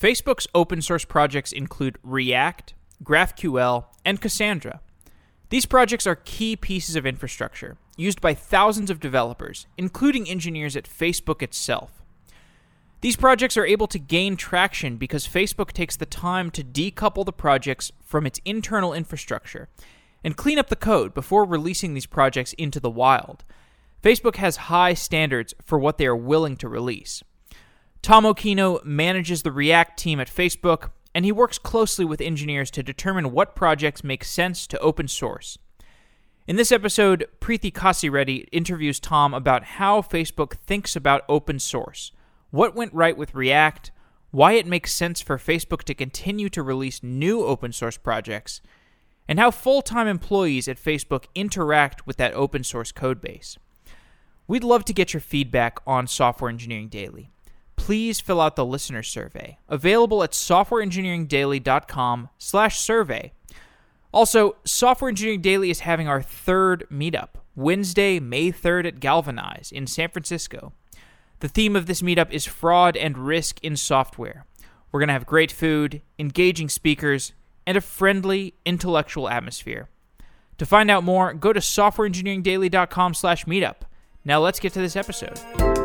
Facebook's open source projects include React, GraphQL, and Cassandra. These projects are key pieces of infrastructure used by thousands of developers, including engineers at Facebook itself. These projects are able to gain traction because Facebook takes the time to decouple the projects from its internal infrastructure and clean up the code before releasing these projects into the wild. Facebook has high standards for what they are willing to release. Tom Occhino manages the React team at Facebook, and he works closely with engineers to determine what projects make sense to open source. In this episode, Preethi Kasireddy interviews Tom about how Facebook thinks about open source, what went right with React, why it makes sense for Facebook to continue to release new open source projects, and how full-time employees at Facebook interact with that open source codebase. We'd love to get your feedback on Software Engineering Daily. Please fill out the listener survey, available at softwareengineeringdaily.com/survey. Also, Software Engineering Daily is having our third meetup, Wednesday, May 3rd at Galvanize in San Francisco. The theme of this meetup is fraud and risk in software. We're going to have great food, engaging speakers, and a friendly, intellectual atmosphere. To find out more, go to softwareengineeringdaily.com/meetup. Now let's get to this episode.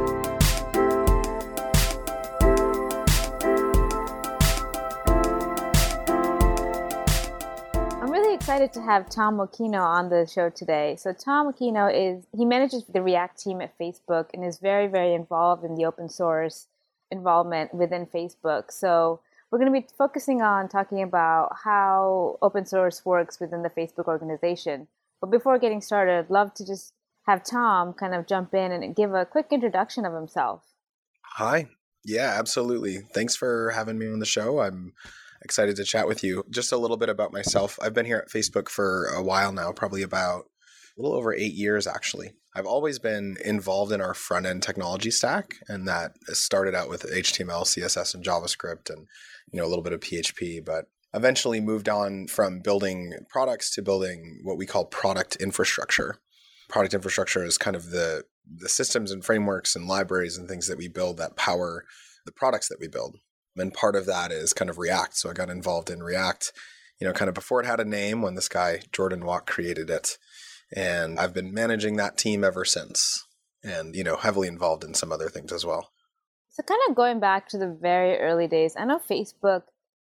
Excited to have Tom Occhino on the show today. So Tom Occhino he manages the React team at Facebook and is very, very involved in the open source involvement within Facebook. So we're going to be focusing on talking about how open source works within the Facebook organization. But before getting started, I'd love to just have Tom kind of jump in and give a quick introduction of himself. Hi. Yeah, absolutely. Thanks for having me on the show. I'm excited to chat with you. Just a little bit about myself. I've been here at Facebook for a while now, probably about a little over 8 years, actually. I've always been involved in our front-end technology stack, and that started out with HTML, CSS, and JavaScript, and a little bit of PHP, but eventually moved on from building products to building what we call product infrastructure. Product infrastructure is kind of the systems and frameworks and libraries and things that we build that power the products that we build. And part of that is kind of React. So I got involved in React, kind of before it had a name when this guy, Jordan Walk, created it. And I've been managing that team ever since and, heavily involved in some other things as well. So kind of going back to the very early days, I know Facebook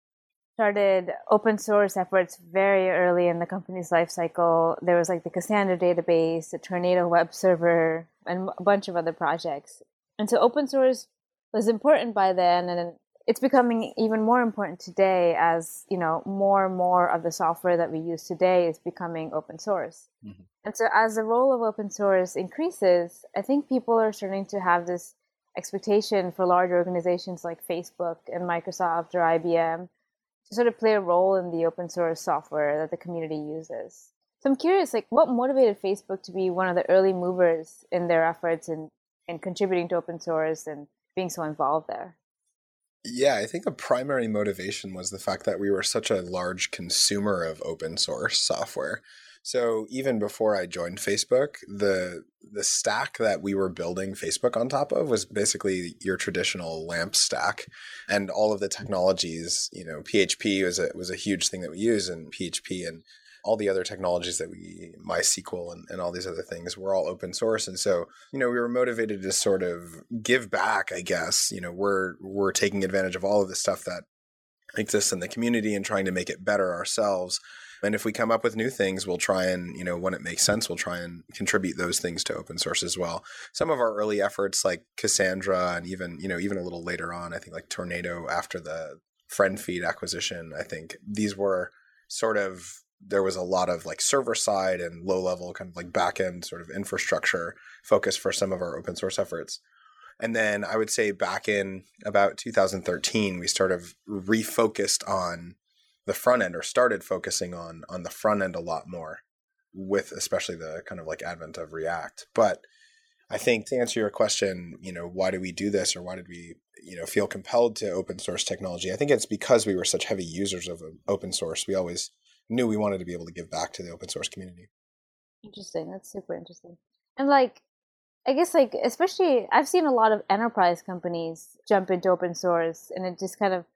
started open source efforts very early in the company's life cycle. There was like the Cassandra database, the Tornado web server, and a bunch of other projects. And so open source was important by then, and it's becoming even more important today as, more and more of the software that we use today is becoming open source. Mm-hmm. And so as the role of open source increases, I think people are starting to have this expectation for large organizations like Facebook and Microsoft or IBM to sort of play a role in the open source software that the community uses. So I'm curious, what motivated Facebook to be one of the early movers in their efforts in contributing to open source and being so involved there? Yeah, I think the primary motivation was the fact that we were such a large consumer of open source software. So even before I joined Facebook, the stack that we were building Facebook on top of was basically your traditional LAMP stack, and all of the technologies. PHP was a huge thing that we use, and PHP and all the other technologies that MySQL and all these other things were all open source. And so, we were motivated to sort of give back, I guess. We're taking advantage of all of the stuff that exists in the community and trying to make it better ourselves. And if we come up with new things, we'll try and, when it makes sense, we'll try and contribute those things to open source as well. Some of our early efforts like Cassandra and even a little later on, I think like Tornado after the FriendFeed acquisition, I think these were sort of, there was a lot of like server side and low level kind of like back end sort of infrastructure focus for some of our open source efforts. And then I would say back in about 2013, we sort of refocused on the front end, or started focusing on the front end a lot more, with especially the kind of like advent of React. But I think to answer your question, why do we do this, or why did we, feel compelled to open source technology? I think it's because we were such heavy users of open source. We always knew we wanted to be able to give back to the open source community. Interesting. That's super interesting. And I guess especially I've seen a lot of enterprise companies jump into open source, and it just kind of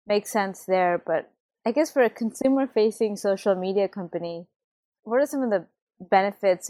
makes sense there. But I guess for a consumer-facing social media company, what are some of the benefits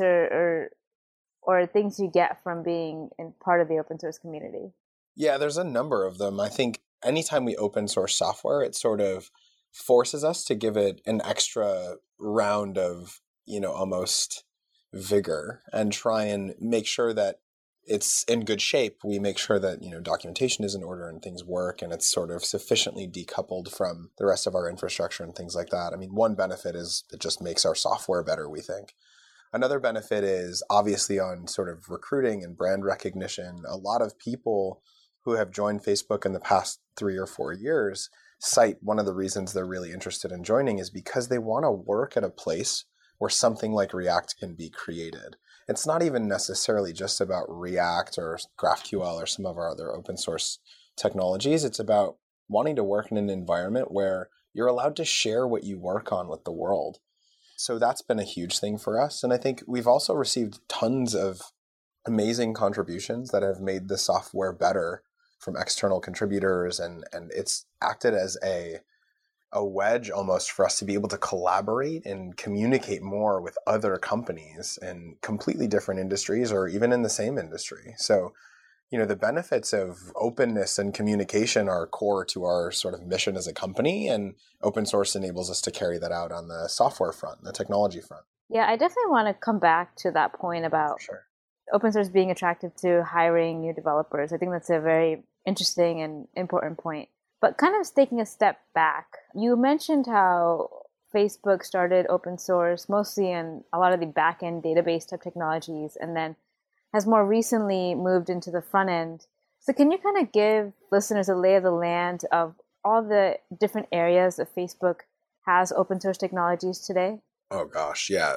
or things you get from being in part of the open source community? Yeah, there's a number of them. I think anytime we open source software, it sort of forces us to give it an extra round of, almost vigor and try and make sure that it's in good shape. We make sure that, documentation is in order and things work and it's sort of sufficiently decoupled from the rest of our infrastructure and things like that. I mean, one benefit is it just makes our software better, we think. Another benefit is obviously on sort of recruiting and brand recognition. A lot of people who have joined Facebook in the past 3 or 4 years cite one of the reasons they're really interested in joining is because they want to work at a place where something like React can be created. It's not even necessarily just about React or GraphQL or some of our other open source technologies. It's about wanting to work in an environment where you're allowed to share what you work on with the world. So that's been a huge thing for us. And I think we've also received tons of amazing contributions that have made the software better from external contributors. And it's acted as a wedge almost for us to be able to collaborate and communicate more with other companies in completely different industries or even in the same industry. So, the benefits of openness and communication are core to our sort of mission as a company, and open source enables us to carry that out on the software front, the technology front. Yeah, I definitely want to come back to that point about open source being attractive to hiring new developers. I think that's a very interesting and important point. But kind of taking a step back, you mentioned how Facebook started open source mostly in a lot of the back-end database type technologies and then has more recently moved into the front end. So can you kind of give listeners a lay of the land of all the different areas that Facebook has open source technologies today? Oh gosh, yeah.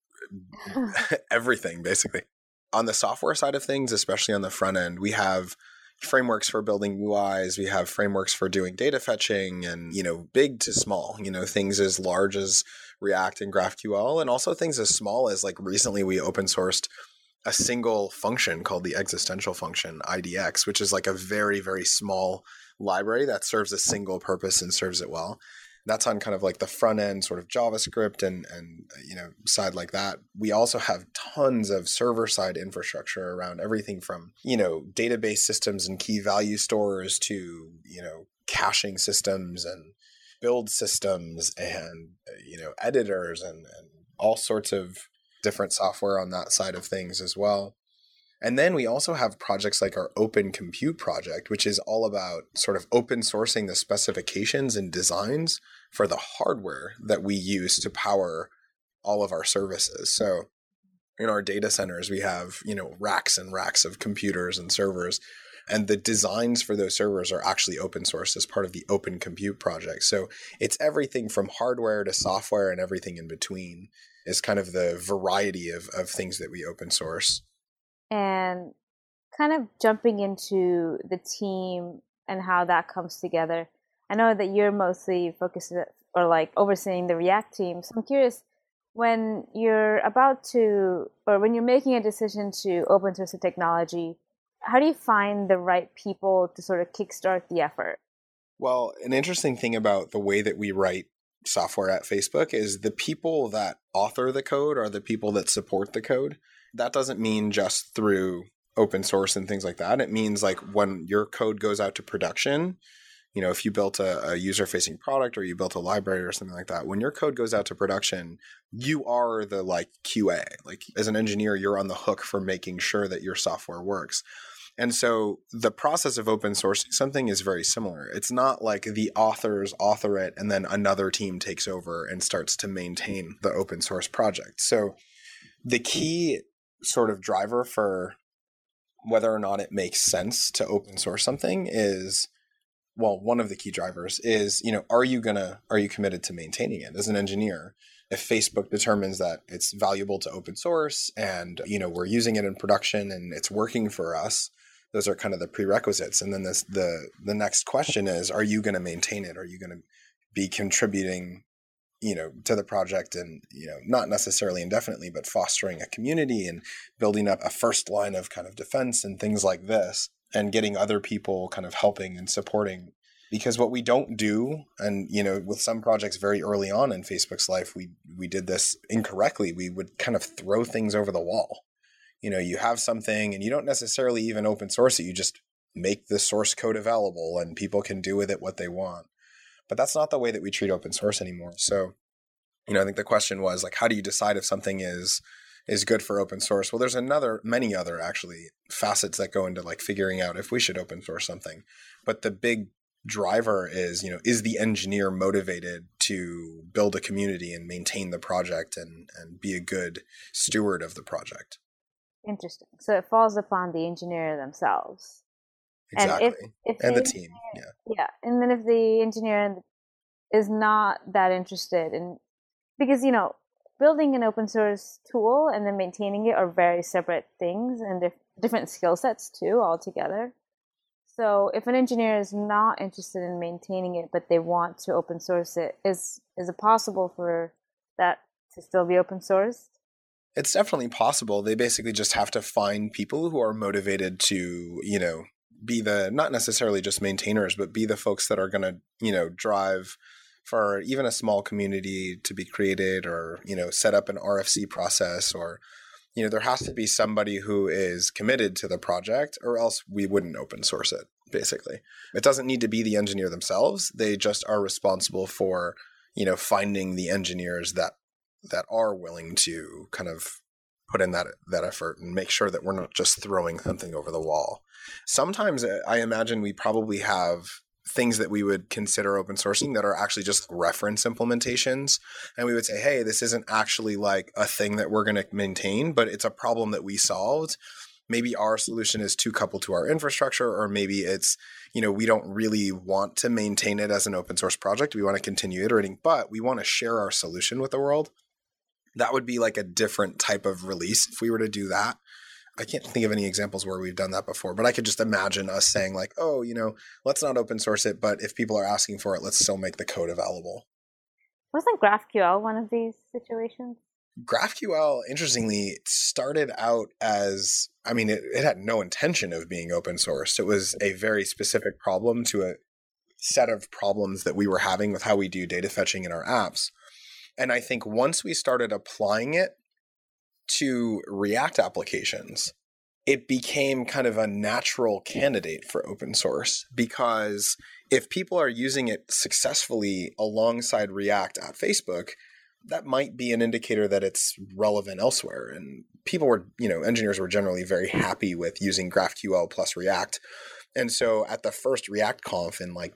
Everything, basically. On the software side of things, especially on the front end, we have frameworks for building UIs. We have frameworks for doing data fetching and, big to small, things as large as React and GraphQL, and also things as small as like recently we open sourced a single function called the existential function, IDX, which is like a very, very small library that serves a single purpose and serves it well. That's on kind of like the front end sort of JavaScript and side like that. We also have tons of server side infrastructure around everything from, database systems and key value stores to, caching systems and build systems and, editors and all sorts of different software on that side of things as well. And then we also have projects like our Open Compute project, which is all about sort of open sourcing the specifications and designs for the hardware that we use to power all of our services. So in our data centers, we have, racks and racks of computers and servers, and the designs for those servers are actually open source as part of the Open Compute project. So it's everything from hardware to software and everything in between is kind of the variety of things that we open source. And kind of jumping into the team and how that comes together. I know that you're mostly focused or like overseeing the React team. So I'm curious, when you're about to, or when you're making a decision to open source a technology, how do you find the right people to sort of kickstart the effort? Well, an interesting thing about the way that we write software at Facebook is the people that author the code are the people that support the code. That doesn't mean just through open source and things like that. It means like when your code goes out to production, if you built a user-facing product or you built a library or something like that, when your code goes out to production, you are the like QA. Like as an engineer, you're on the hook for making sure that your software works. And so the process of open sourcing something is very similar. It's not like the authors author it and then another team takes over and starts to maintain the open source project. So the key sort of driver for whether or not it makes sense to open source something is, well, one of the key drivers is, are you committed to maintaining it as an engineer? If Facebook determines that it's valuable to open source and, we're using it in production and it's working for us, those are kind of the prerequisites. And then the next question is, are you going to maintain it? Are you going to be contributing, to the project and, not necessarily indefinitely, but fostering a community and building up a first line of kind of defense and things like this and getting other people kind of helping and supporting Because what we don't do, and with some projects very early on in Facebook's life, we did this incorrectly. We would kind of throw things over the wall. You have something and you don't necessarily even open source it. You just make the source code available and people can do with it what they want. But that's not the way that we treat open source anymore. So, I think the question was like, how do you decide if something is good for open source? Well, there's many other actually facets that go into like figuring out if we should open source something. But the big driver is the engineer motivated to build a community and maintain the project and be a good steward of the project? Interesting. So it falls upon the engineer themselves. Exactly. And the team. Yeah. And then if the engineer is not that interested in, because, building an open source tool and then maintaining it are very separate things and different skill sets too altogether. So if an engineer is not interested in maintaining it, but they want to open source it, is it possible for that to still be open sourced? It's definitely possible. They basically just have to find people who are motivated to, be the, not necessarily just maintainers, but be the folks that are going to, drive for even a small community to be created or, set up an RFC process or, there has to be somebody who is committed to the project or else we wouldn't open source it, basically. It doesn't need to be the engineer themselves. They just are responsible for, finding the engineers that are willing to kind of put in that effort and make sure that we're not just throwing something over the wall. Sometimes I imagine we probably have things that we would consider open sourcing that are actually just reference implementations. And we would say, hey, this isn't actually like a thing that we're going to maintain, but it's a problem that we solved. Maybe our solution is too coupled to our infrastructure, or maybe it's, we don't really want to maintain it as an open source project. We want to continue iterating, but we want to share our solution with the world. That would be like a different type of release if we were to do that. I can't think of any examples where we've done that before, but I could just imagine us saying like, oh, let's not open source it, but if people are asking for it, let's still make the code available. Wasn't GraphQL one of these situations? GraphQL, interestingly, started out as, it had no intention of being open source. It was a very specific problem to a set of problems that we were having with how we do data fetching in our apps. And I think once we started applying it to React applications, it became kind of a natural candidate for open source, because if people are using it successfully alongside React at Facebook, that might be an indicator that it's relevant elsewhere. And people were, engineers were generally very happy with using GraphQL plus React. And so at the first React Conf in like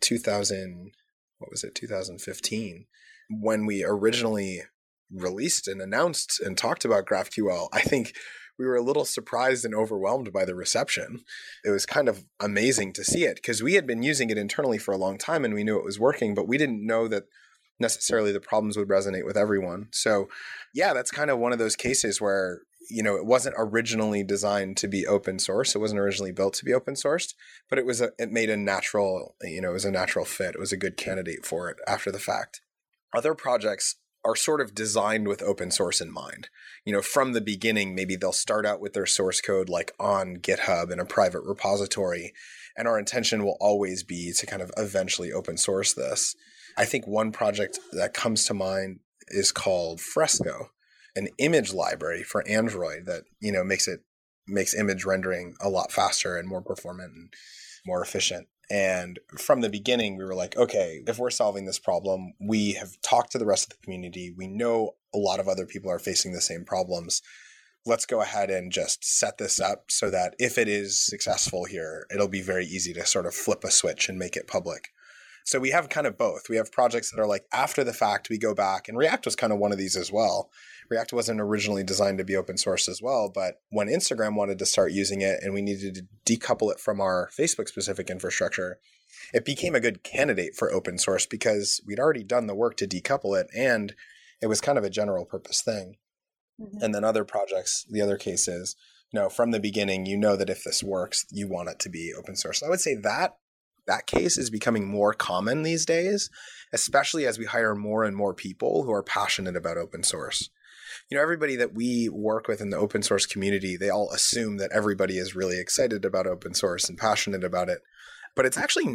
2015, when we originally released and announced and talked about GraphQL, I think we were a little surprised and overwhelmed by the reception. It was kind of amazing to see it because we had been using it internally for a long time and we knew it was working, but we didn't know that necessarily the problems would resonate with everyone. So yeah, that's kind of one of those cases where, it wasn't originally designed to be open source. It wasn't originally built to be open sourced, but it made a natural, it was a natural fit. It was a good candidate for it after the fact. Other projects are sort of designed with open source in mind. From the beginning, maybe they'll start out with their source code like on GitHub in a private repository, and our intention will always be to kind of eventually open source this. I think one project that comes to mind is called Fresco, an image library for Android that, makes image rendering a lot faster and more performant and more efficient. And from the beginning, we were like, okay, if we're solving this problem, we have talked to the rest of the community. We know a lot of other people are facing the same problems. Let's go ahead and just set this up so that if it is successful here, it'll be very easy to sort of flip a switch and make it public. So we have kind of both. We have projects that are like after the fact, we go back, and React was kind of one of these as well. React wasn't originally designed to be open source as well, but when Instagram wanted to start using it and we needed to decouple it from our Facebook specific infrastructure, it became a good candidate for open source because we'd already done the work to decouple it and it was kind of a general purpose thing. Mm-hmm. And then other projects, the other case is, from the beginning, that if this works, you want it to be open source. I would say that case is becoming more common these days, especially as we hire more and more people who are passionate about open source. Everybody that we work with in the open source community, they all assume that everybody is really excited about open source and passionate about it. But it's actually not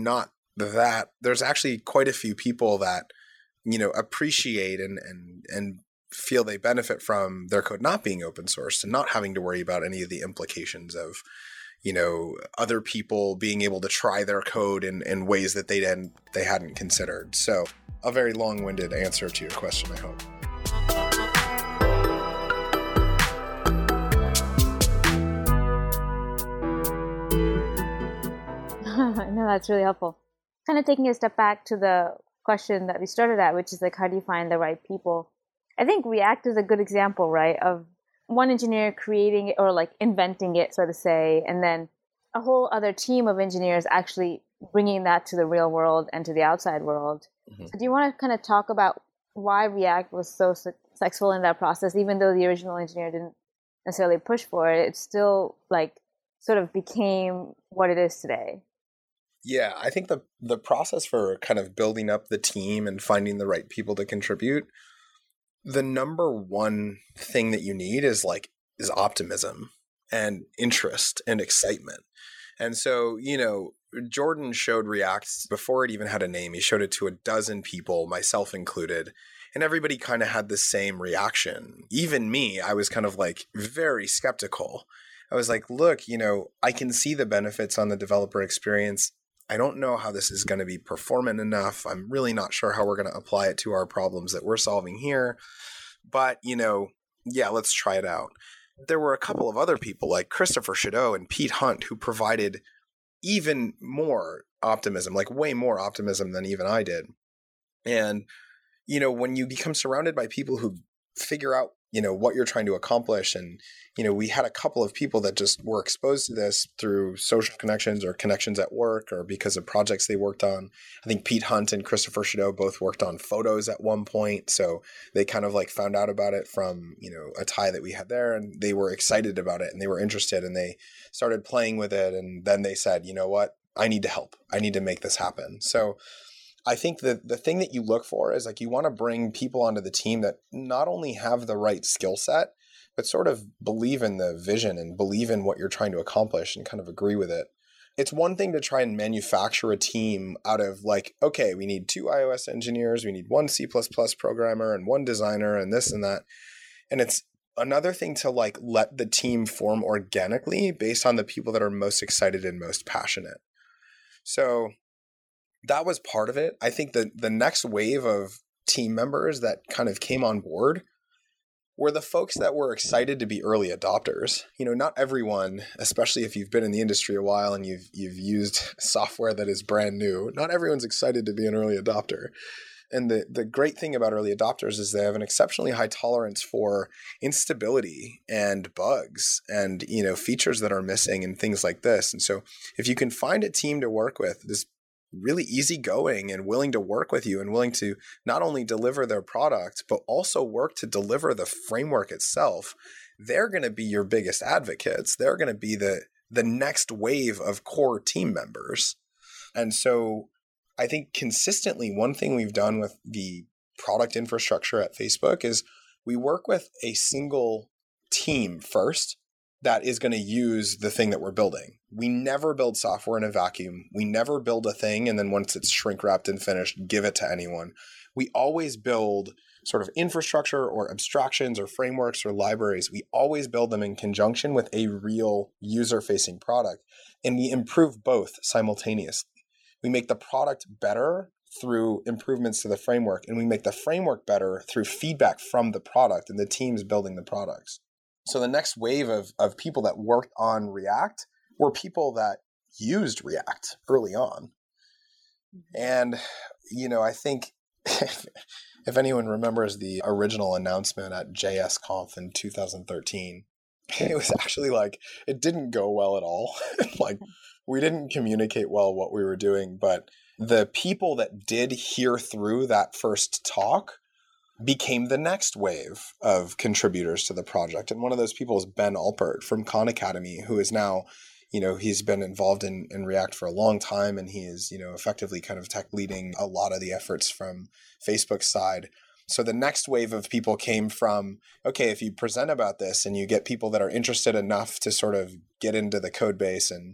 that there's actually quite a few people that, appreciate and feel they benefit from their code not being open source and not having to worry about any of the implications of, other people being able to try their code in ways that they hadn't considered. So a very long-winded answer to your question, I hope. No, that's really helpful. Kind of taking a step back to the question that we started at, which is like, how do you find the right people? I think React is a good example, right, of one engineer creating it or like inventing it, so to say, and then a whole other team of engineers actually bringing that to the real world and to the outside world. Mm-hmm. So do you want to kind of talk about why React was so successful in that process, even though the original engineer didn't necessarily push for it, it still like sort of became what it is today? Yeah, I think the process for kind of building up the team and finding the right people to contribute, the number one thing that you need is optimism and interest and excitement. And so, Jordan showed React before it even had a name. He showed it to a dozen people, myself included, and everybody kind of had the same reaction. Even me, I was kind of like very skeptical. I was like, look, I can see the benefits on the developer experience. I don't know how this is going to be performant enough. I'm really not sure how we're going to apply it to our problems that we're solving here. But, yeah, let's try it out. There were a couple of other people like Christopher Shadow and Pete Hunt who provided even more optimism, like way more optimism than even I did. And, when you become surrounded by people who figure out, what you're trying to accomplish. And, we had a couple of people that just were exposed to this through social connections or connections at work or because of projects they worked on. I think Pete Hunt and Christopher Shadow both worked on photos at one point. So they kind of like found out about it from, a tie that we had there, and they were excited about it and they were interested and they started playing with it. And then they said, you know what, I need to help. I need to make this happen. So I think that the thing that you look for is like you want to bring people onto the team that not only have the right skill set, but sort of believe in the vision and believe in what you're trying to accomplish and kind of agree with it. It's one thing to try and manufacture a team out of like, okay, we need 2 iOS engineers, we need 1 C++ programmer and 1 designer and this and that. And it's another thing to like let the team form organically based on the people that are most excited and most passionate. So that was part of it. I think that the next wave of team members that kind of came on board were the folks that were excited to be early adopters. Not everyone, especially if you've been in the industry a while and you've used software that is brand new, not everyone's excited to be an early adopter. And the great thing about early adopters is they have an exceptionally high tolerance for instability and bugs and, features that are missing and things like this. And so if you can find a team to work with, this really easygoing and willing to work with you and willing to not only deliver their product, but also work to deliver the framework itself, they're going to be your biggest advocates. They're going to be the next wave of core team members. And so I think consistently, one thing we've done with the product infrastructure at Facebook is we work with a single team first that is going to use the thing that we're building. We never build software in a vacuum. We never build a thing and then once it's shrink wrapped and finished, give it to anyone. We always build sort of infrastructure or abstractions or frameworks or libraries. We always build them in conjunction with a real user-facing product, and we improve both simultaneously. We make the product better through improvements to the framework, and we make the framework better through feedback from the product and the teams building the products. So the next wave of people that worked on React were people that used React early on. And, I think if anyone remembers the original announcement at JSConf in 2013, it was actually like, it didn't go well at all. Like, we didn't communicate well what we were doing, but the people that did hear through that first talk became the next wave of contributors to the project. And one of those people is Ben Alpert from Khan Academy, who is now, he's been involved in React for a long time, and he is, effectively kind of tech leading a lot of the efforts from Facebook's side. So the next wave of people came from, okay, if you present about this and you get people that are interested enough to sort of get into the code base and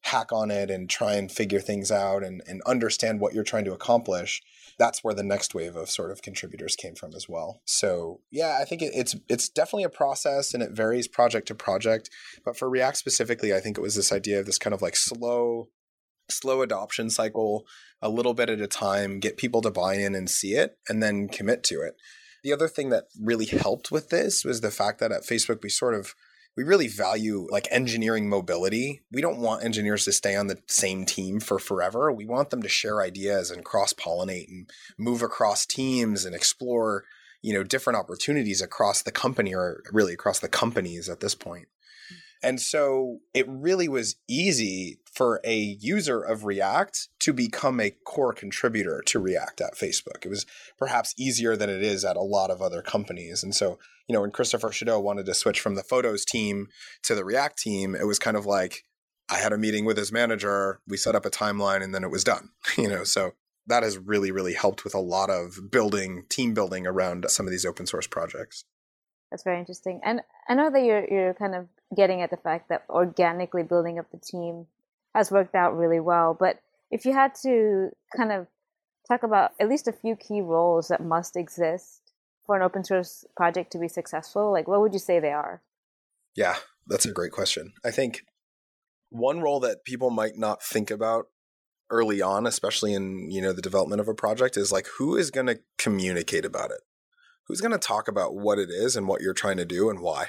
hack on it and try and figure things out and understand what you're trying to accomplish, that's where the next wave of sort of contributors came from as well. So yeah, I think it's definitely a process and it varies project to project. But for React specifically, I think it was this idea of this kind of like slow adoption cycle, a little bit at a time, get people to buy in and see it, and then commit to it. The other thing that really helped with this was the fact that at Facebook, we really value like engineering mobility. We don't want engineers to stay on the same team for forever. We want them to share ideas and cross-pollinate and move across teams and explore, different opportunities across the company, or really across the companies at this point. And so it really was easy for a user of React to become a core contributor to React at Facebook. It was perhaps easier than it is at a lot of other companies. And so, when Christopher Chadeau wanted to switch from the photos team to the React team, it was kind of like, I had a meeting with his manager, we set up a timeline, and then it was done. So that has really, really helped with a lot of team building around some of these open source projects. That's very interesting. And I know that you're kind of getting at the fact that organically building up the team has worked out really well. But if you had to kind of talk about at least a few key roles that must exist for an open source project to be successful, like what would you say they are? Yeah, that's a great question. I think one role that people might not think about early on, especially in, the development of a project, is like, who is going to communicate about it? Who's going to talk about what it is and what you're trying to do and why?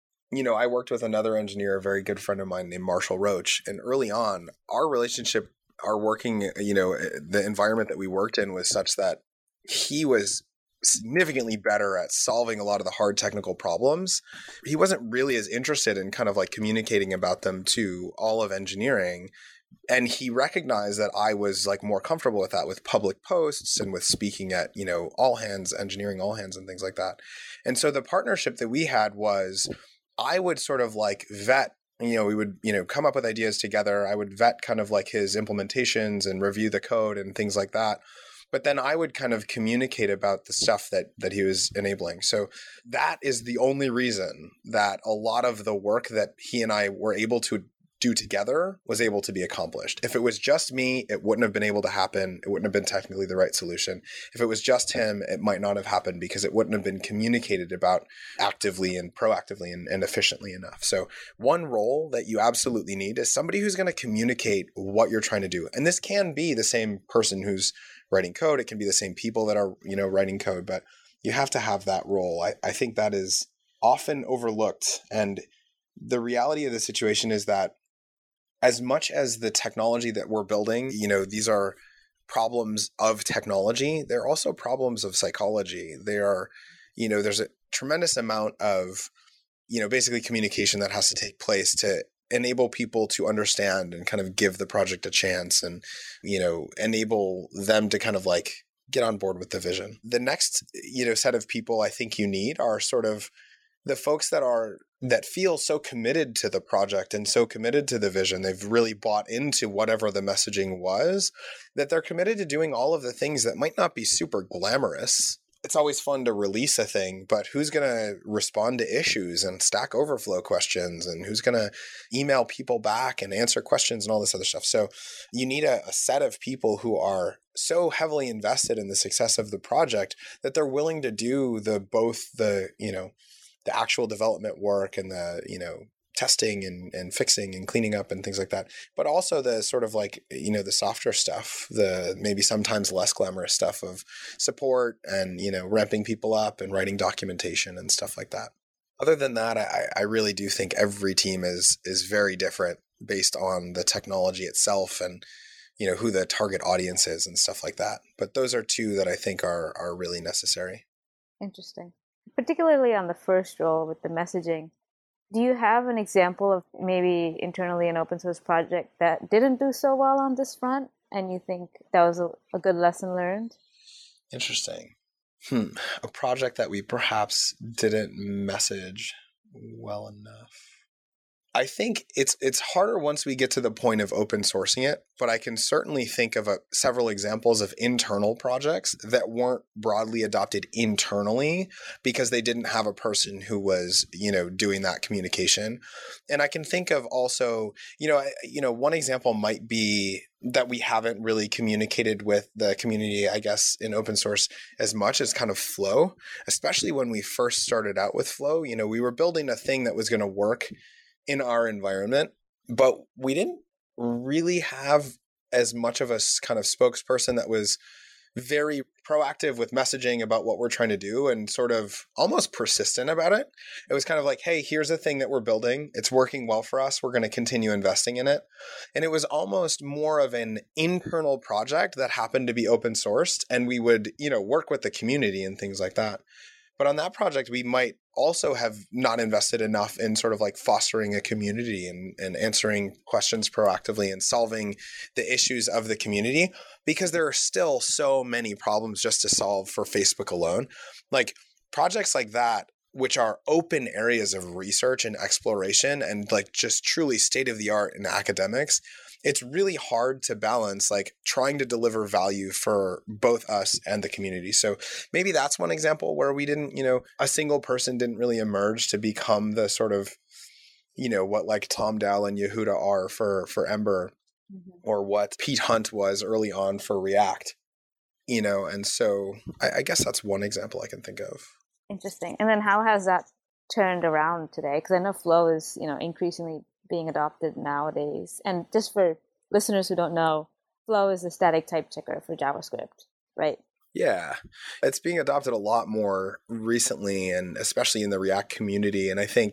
I worked with another engineer, a very good friend of mine named Marshall Roach. And early on, our relationship, our working, the environment that we worked in was such that he was significantly better at solving a lot of the hard technical problems. He wasn't really as interested in kind of like communicating about them to all of engineering. And he recognized that I was like more comfortable with that, with public posts and with speaking at, all hands, engineering all hands and things like that. And so the partnership that we had was, I would sort of like vet, we would, come up with ideas together. I would vet kind of like his implementations and review the code and things like that. But then I would kind of communicate about the stuff that he was enabling. So that is the only reason that a lot of the work that he and I were able to do together was able to be accomplished. If it was just me, it wouldn't have been able to happen. It wouldn't have been technically the right solution. If it was just him, it might not have happened because it wouldn't have been communicated about actively and proactively and efficiently enough. So one role that you absolutely need is somebody who's going to communicate what you're trying to do. And this can be the same person who's writing code. It can be the same people that are, writing code, but you have to have that role. I think that is often overlooked. And the reality of the situation is that as much as the technology that we're building, these are problems of technology, they're also problems of psychology. They are, there's a tremendous amount of, basically communication that has to take place to enable people to understand and kind of give the project a chance and, enable them to kind of like get on board with the vision. The next, set of people I think you need are sort of the folks that feel so committed to the project and so committed to the vision. They've really bought into whatever the messaging was, that they're committed to doing all of the things that might not be super glamorous. It's always fun to release a thing, but who's going to respond to issues and Stack Overflow questions, and who's going to email people back and answer questions and all this other stuff? So you need a set of people who are so heavily invested in the success of the project that they're willing to do both the actual development work and the, testing and fixing and cleaning up and things like that, but also the sort of like, the softer stuff, the maybe sometimes less glamorous stuff of support and, ramping people up and writing documentation and stuff like that. Other than that, I really do think every team is very different based on the technology itself and, who the target audience is and stuff like that. But those are two that I think are really necessary. Interesting. Particularly on the first role with the messaging, do you have an example of maybe internally an open source project that didn't do so well on this front, and you think that was a good lesson learned? Interesting. A project that we perhaps didn't message well enough. I think it's harder once we get to the point of open sourcing it, but I can certainly think of several examples of internal projects that weren't broadly adopted internally because they didn't have a person who was, doing that communication. And I can think of also, one example might be that we haven't really communicated with the community, I guess, in open source as much as kind of Flow, especially when we first started out with Flow. We were building a thing that was going to work in our environment, but we didn't really have as much of a kind of spokesperson that was very proactive with messaging about what we're trying to do and sort of almost persistent about it. It was kind of like, hey, here's a thing that we're building. It's working well for us. We're going to continue investing in it. And it was almost more of an internal project that happened to be open sourced. And we would, work with the community and things like that. But on that project, we might also have not invested enough in sort of like fostering a community and answering questions proactively and solving the issues of the community, because there are still so many problems just to solve for Facebook alone. Like projects like that, which are open areas of research and exploration and like just truly state of the art in academics, it's really hard to balance like trying to deliver value for both us and the community. So maybe that's one example where we didn't, a single person didn't really emerge to become the sort of, what like Tom Dow and Yehuda are for Ember, or what Pete Hunt was early on for React, and so I guess that's one example I can think of. Interesting. And then how has that turned around today? Because I know Flow is, increasingly being adopted nowadays. And just for listeners who don't know, Flow is a static type checker for JavaScript, right? Yeah, it's being adopted a lot more recently, and especially in the React community. And I think,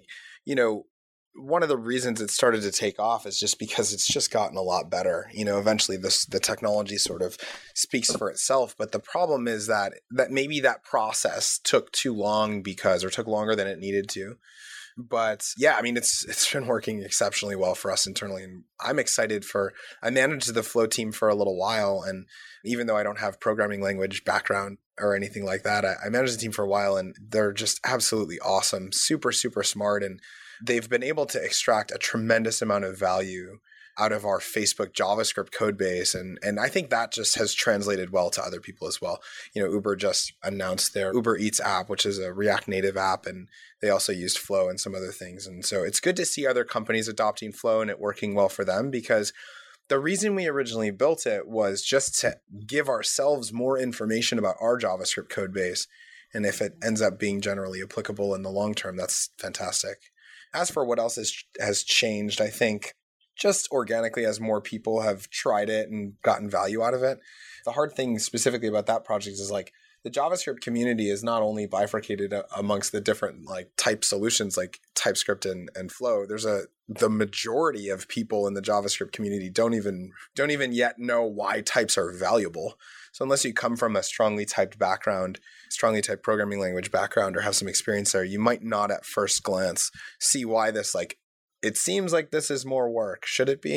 one of the reasons it started to take off is just because it's just gotten a lot better. Eventually the technology sort of speaks for itself. But the problem is that maybe that process took too long or took longer than it needed to. But yeah, I mean, it's been working exceptionally well for us internally. And I'm excited I managed the Flow team for a little while. And even though I don't have programming language background or anything like that, I managed the team for a while, and they're just absolutely awesome, super, super smart. And they've been able to extract a tremendous amount of value out of our Facebook JavaScript code base. And I think that just has translated well to other people as well. Uber just announced their Uber Eats app, which is a React Native app, and they also used Flow and some other things. And so it's good to see other companies adopting Flow and it working well for them, because the reason we originally built it was just to give ourselves more information about our JavaScript code base. And if it ends up being generally applicable in the long term, that's fantastic. As for what else has changed, I think just organically as more people have tried it and gotten value out of it. The hard thing specifically about that project is like the JavaScript community is not only bifurcated amongst the different like type solutions like TypeScript and Flow. The majority of people in the JavaScript community don't even yet know why types are valuable. So unless you come from a strongly typed background, strongly typed programming language background, or have some experience there, you might not at first glance see why this it seems like this is more work. Should it be?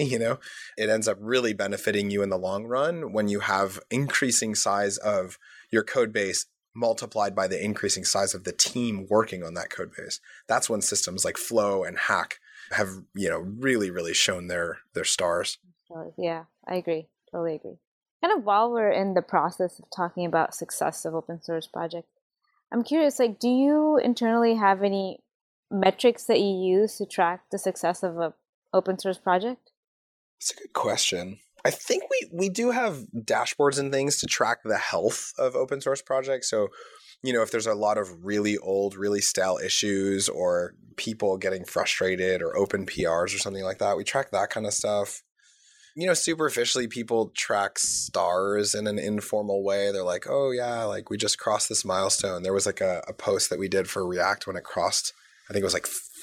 It ends up really benefiting you in the long run when you have increasing size of your code base multiplied by the increasing size of the team working on that code base. That's when systems like Flow and Hack have, really, really shown their stars. Yeah, I agree. Totally agree. Kind of while we're in the process of talking about success of open source project, I'm curious, do you internally have any metrics that you use to track the success of an open source project? That's a good question. I think we do have dashboards and things to track the health of open source projects. So, if there's a lot of really old, really stale issues or people getting frustrated or open PRs or something like that, we track that kind of stuff. Superficially, people track stars in an informal way. They're like, oh yeah, we just crossed this milestone. There was a post that we did for React when it crossed, I think it was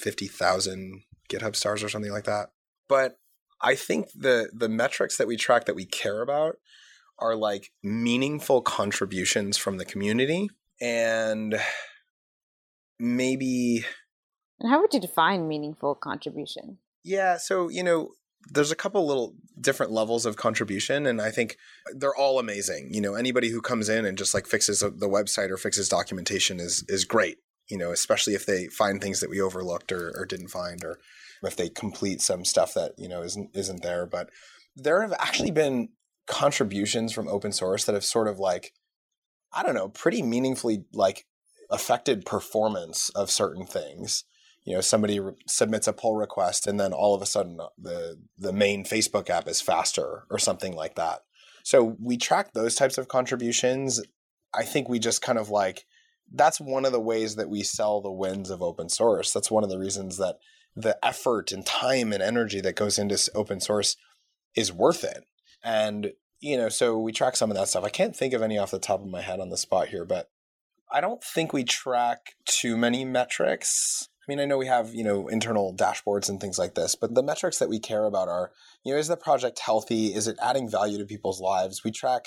50,000 GitHub stars or something like that. But I think the metrics that we track that we care about are meaningful contributions from the community, and maybe. And how would you define meaningful contribution? Yeah, so there's a couple little different levels of contribution, and I think they're all amazing. Anybody who comes in and just fixes the website or fixes documentation is great. Especially if they find things that we overlooked or didn't find, or if they complete some stuff that, isn't there. But there have actually been contributions from open source that have sort of like, I don't know, pretty meaningfully like affected performance of certain things. Somebody submits a pull request and then all of a sudden the main Facebook app is faster or something like that. So we track those types of contributions. I think we just kind of like, that's one of the ways that we sell the wins of open source. That's one of the reasons that the effort and time and energy that goes into open source is worth it. And, so we track some of that stuff. I can't think of any off the top of my head on the spot here, but I don't think we track too many metrics. I mean, I know we have, internal dashboards and things like this, but the metrics that we care about are, is the project healthy? Is it adding value to people's lives? We track,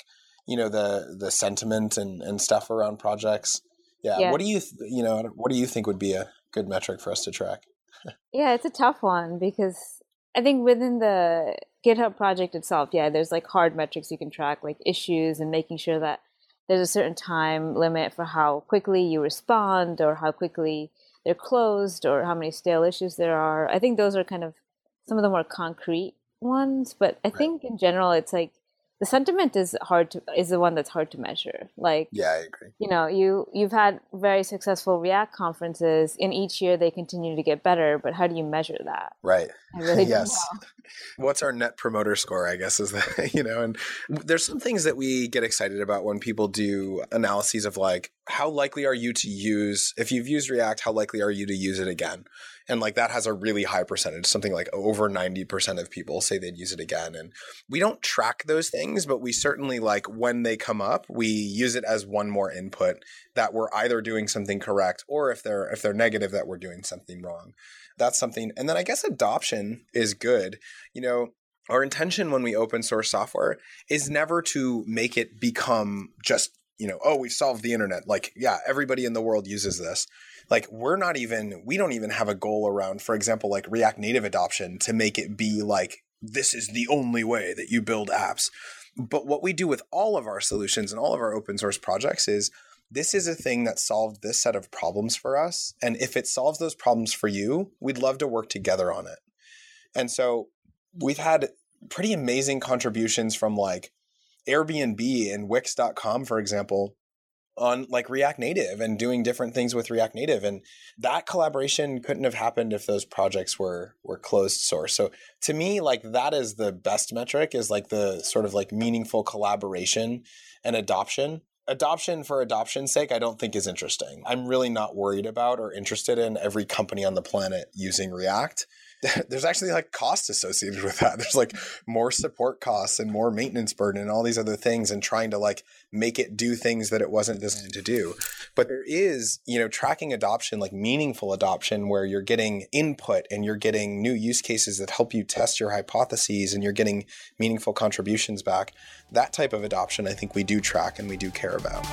the sentiment and stuff around projects. Yeah. What do you think would be a good metric for us to track? Yeah, it's a tough one because I think within the GitHub project itself, there's like hard metrics you can track, like issues and making sure that there's a certain time limit for how quickly you respond or how quickly they're closed or how many stale issues there are. I think those are kind of some of the more concrete ones, but I think in general, it's like the sentiment is the one that's hard to measure. Like, yeah, I agree. You've had very successful React conferences. In each year, they continue to get better, but how do you measure that? Right. I really yes. don't know. What's our net promoter score, I guess, is that, and there's some things that we get excited about when people do analyses of like, how likely are you to use, if you've used React, how likely are you to use it again? And like that has a really high percentage, something like over 90% of people say they'd use it again. And we don't track those things, but we certainly like when they come up, we use it as one more input that we're either doing something correct or if they're negative that we're doing something wrong. That's something. And then I guess adoption is good. Our intention when we open source software is never to make it become just, we've solved the internet. Like, yeah, everybody in the world uses this. Like we don't even have a goal around, for example, like React Native adoption to make it be like, this is the only way that you build apps. But what we do with all of our solutions and all of our open source projects is this is a thing that solved this set of problems for us. And if it solves those problems for you, we'd love to work together on it. And so we've had pretty amazing contributions from like Airbnb and Wix.com, for example, on like React Native and doing different things with React Native. And that collaboration couldn't have happened if those projects were closed source. So to me, like that is the best metric, is like the sort of like meaningful collaboration and adoption. Adoption for adoption's sake, I don't think is interesting. I'm really not worried about or interested in every company on the planet using React. There's actually like costs associated with that. There's like more support costs and more maintenance burden and all these other things, and trying to like make it do things that it wasn't designed to do. But there is, tracking adoption, like meaningful adoption, where you're getting input and you're getting new use cases that help you test your hypotheses and you're getting meaningful contributions back. That type of adoption, I think we do track and we do care about.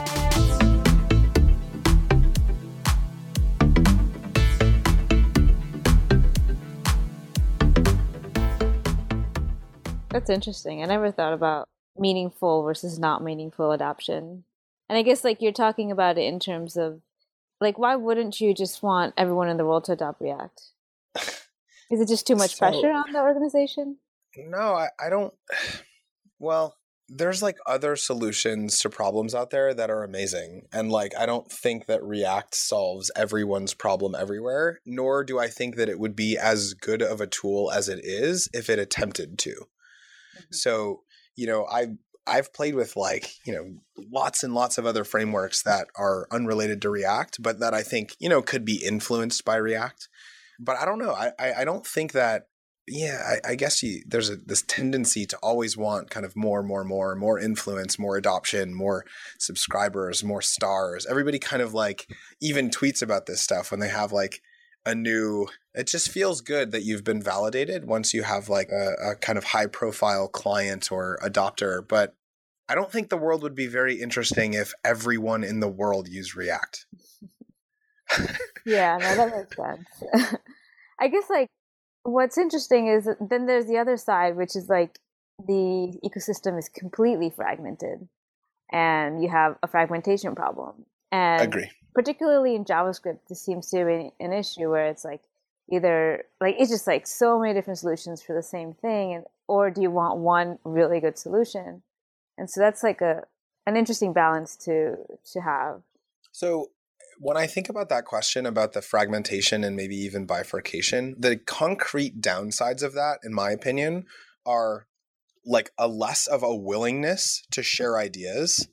That's interesting. I never thought about meaningful versus not meaningful adoption. And I guess like you're talking about it in terms of like, why wouldn't you just want everyone in the world to adopt React? Is it just too much pressure on the organization? No, I don't. Well, there's like other solutions to problems out there that are amazing. And like, I don't think that React solves everyone's problem everywhere, nor do I think that it would be as good of a tool as it is if it attempted to. So, I've played with like, lots and lots of other frameworks that are unrelated to React, but that I think, could be influenced by React. But I don't know. I don't think that, I guess there's this tendency to always want kind of more influence, more adoption, more subscribers, more stars. Everybody kind of like even tweets about this stuff when they have like it just feels good that you've been validated once you have like a kind of high profile client or adopter. But I don't think the world would be very interesting if everyone in the world used React. Yeah, no, that makes sense. I guess like what's interesting is then there's the other side, which is like the ecosystem is completely fragmented and you have a fragmentation problem. And agree. Particularly in JavaScript, this seems to be an issue where it's like either like it's just like so many different solutions for the same thing, and or do you want one really good solution? And so that's like an interesting balance to have. So when I think about that question about the fragmentation and maybe even bifurcation, the concrete downsides of that, in my opinion, are like a less of a willingness to share ideas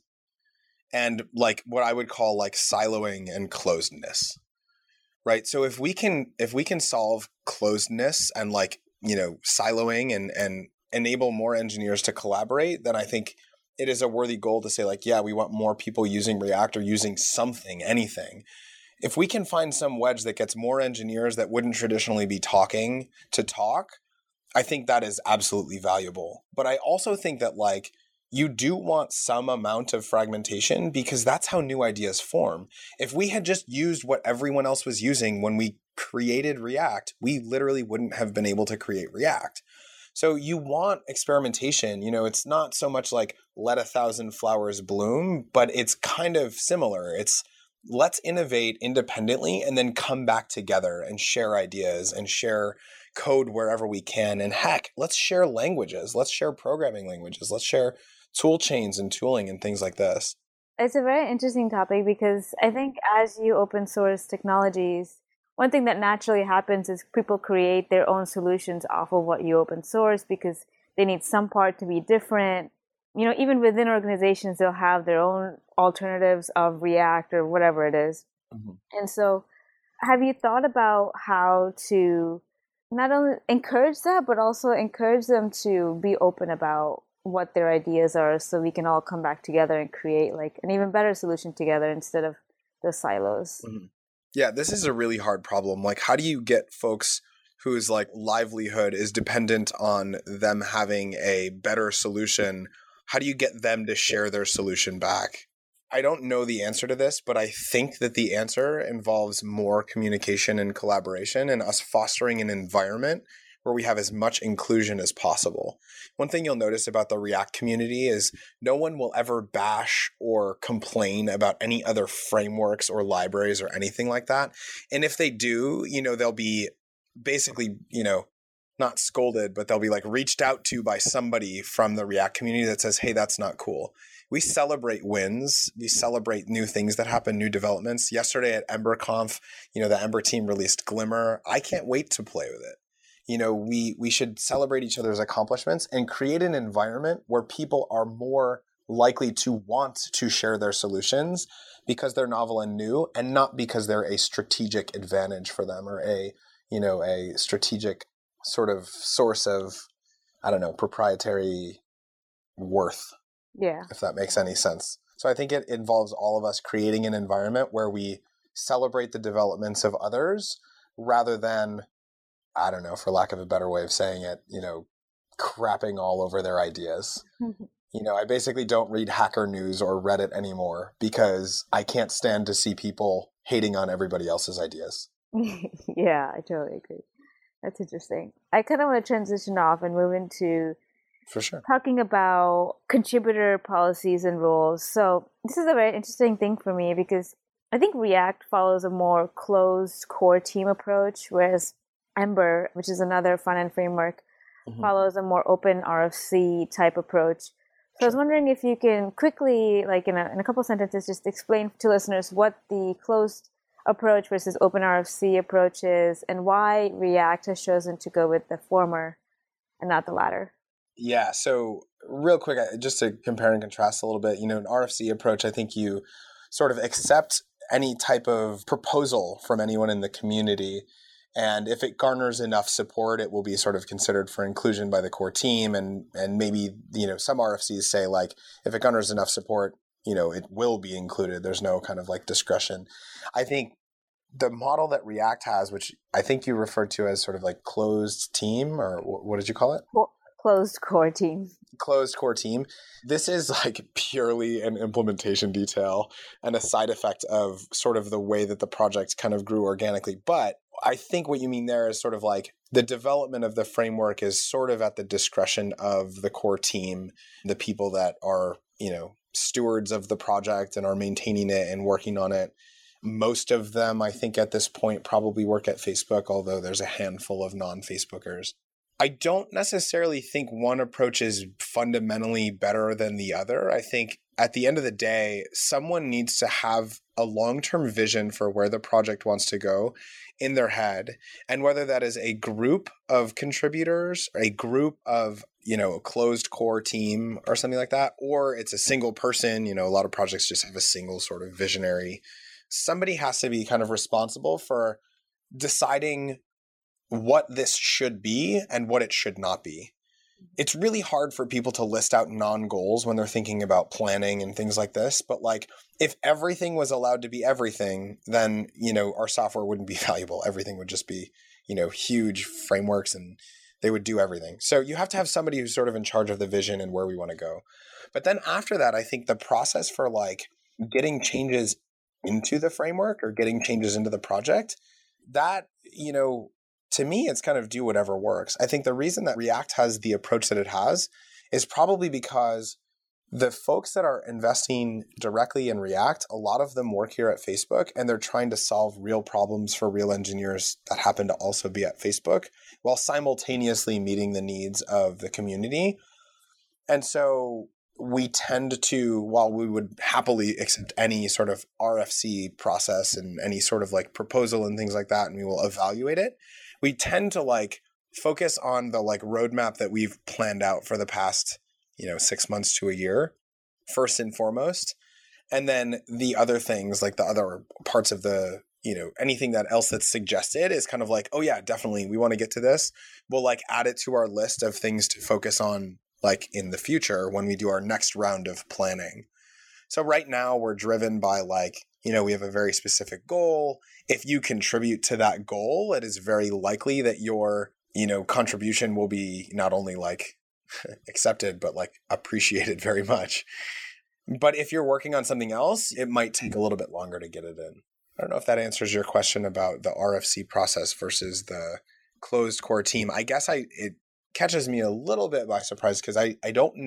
and like what I would call like siloing and closedness. Right? So if we can solve closedness and like, siloing and enable more engineers to collaborate, then I think it is a worthy goal to say like, yeah, we want more people using React or using something, anything. If we can find some wedge that gets more engineers that wouldn't traditionally be talking to talk, I think that is absolutely valuable. But I also think that like you do want some amount of fragmentation because that's how new ideas form. If we had just used what everyone else was using when we created React, we literally wouldn't have been able to create React. So you want experimentation. It's not so much like let 1,000 flowers bloom, but it's kind of similar. It's let's innovate independently and then come back together and share ideas and share code wherever we can. And heck, let's share languages. Let's share programming languages. Let's share tool chains and tooling and things like this. It's a very interesting topic because I think as you open source technologies, one thing that naturally happens is people create their own solutions off of what you open source because they need some part to be different. Even within organizations, they'll have their own alternatives of React or whatever it is. Mm-hmm. And so have you thought about how to not only encourage that, but also encourage them to be open about what their ideas are so we can all come back together and create like an even better solution together instead of the silos? Mm-hmm. Yeah, this is a really hard problem. Like, how do you get folks whose like livelihood is dependent on them having a better solution? How do you get them to share their solution back? I don't know the answer to this, but I think that the answer involves more communication and collaboration and us fostering an environment where we have as much inclusion as possible. One thing you'll notice about the React community is no one will ever bash or complain about any other frameworks or libraries or anything like that. And if they do, they'll be basically, not scolded, but they'll be like reached out to by somebody from the React community that says, hey, that's not cool. We celebrate wins. We celebrate new things that happen, new developments. Yesterday at EmberConf, the Ember team released Glimmer. I can't wait to play with it. We should celebrate each other's accomplishments and create an environment where people are more likely to want to share their solutions because they're novel and new and not because they're a strategic advantage for them or a strategic sort of source of, proprietary worth. Yeah. If that makes any sense. So I think it involves all of us creating an environment where we celebrate the developments of others rather than, for lack of a better way of saying it, crapping all over their ideas. I basically don't read Hacker News or Reddit anymore because I can't stand to see people hating on everybody else's ideas. Yeah, I totally agree. That's interesting. I kind of want to transition off and move into for sure talking about contributor policies and rules. So this is a very interesting thing for me because I think React follows a more closed core team approach, whereas Ember, which is another front-end framework, follows a more open RFC type approach. So I was wondering if you can quickly, like in a couple sentences, just explain to listeners what the closed approach versus open RFC approach is and why React has chosen to go with the former and not the latter. Yeah, so real quick, just to compare and contrast a little bit, an RFC approach, I think you sort of accept any type of proposal from anyone in the community. And if it garners enough support, it will be sort of considered for inclusion by the core team. And maybe, some RFCs say like, if it garners enough support, it will be included. There's no kind of like discretion. I think the model that React has, which I think you referred to as sort of like closed team, or what did you call it? Closed core team. Closed core team. This is like purely an implementation detail and a side effect of sort of the way that the project kind of grew organically. But I think what you mean there is sort of like the development of the framework is sort of at the discretion of the core team, the people that are, stewards of the project and are maintaining it and working on it. Most of them, I think at this point, probably work at Facebook, although there's a handful of non-Facebookers. I don't necessarily think one approach is fundamentally better than the other. I think at the end of the day, someone needs to have a long-term vision for where the project wants to go in their head. And whether that is a group of contributors, a group of, a closed core team or something like that, or it's a single person, a lot of projects just have a single sort of visionary. Somebody has to be kind of responsible for deciding what this should be and what it should not be. It's really hard for people to list out non-goals when they're thinking about planning and things like this. But if everything was allowed to be everything, then, our software wouldn't be valuable. Everything would just be, huge frameworks and they would do everything. So you have to have somebody who's sort of in charge of the vision and where we want to go. But then after that, I think the process for getting changes into the framework or getting changes into the project, that, to me, it's kind of do whatever works. I think the reason that React has the approach that it has is probably because the folks that are investing directly in React, a lot of them work here at Facebook and they're trying to solve real problems for real engineers that happen to also be at Facebook while simultaneously meeting the needs of the community. And so we tend to, while we would happily accept any sort of RFC process and any sort of proposal and things like that, and we will evaluate it, we tend to focus on the roadmap that we've planned out for the past, 6 months to a year, first and foremost. And then the other things, the other parts of the, anything that else that's suggested is kind of oh yeah, definitely we want to get to this. We'll add it to our list of things to focus on in the future when we do our next round of planning. So right now we're driven by we have a very specific goal. If you contribute to that goal, it is very likely that your, contribution will be not only accepted, but appreciated very much. But if you're working on something else, it might take a little bit longer to get it in. I don't know if that answers your question about the RFC process versus the closed core team. I guess it catches me a little bit by surprise because I don't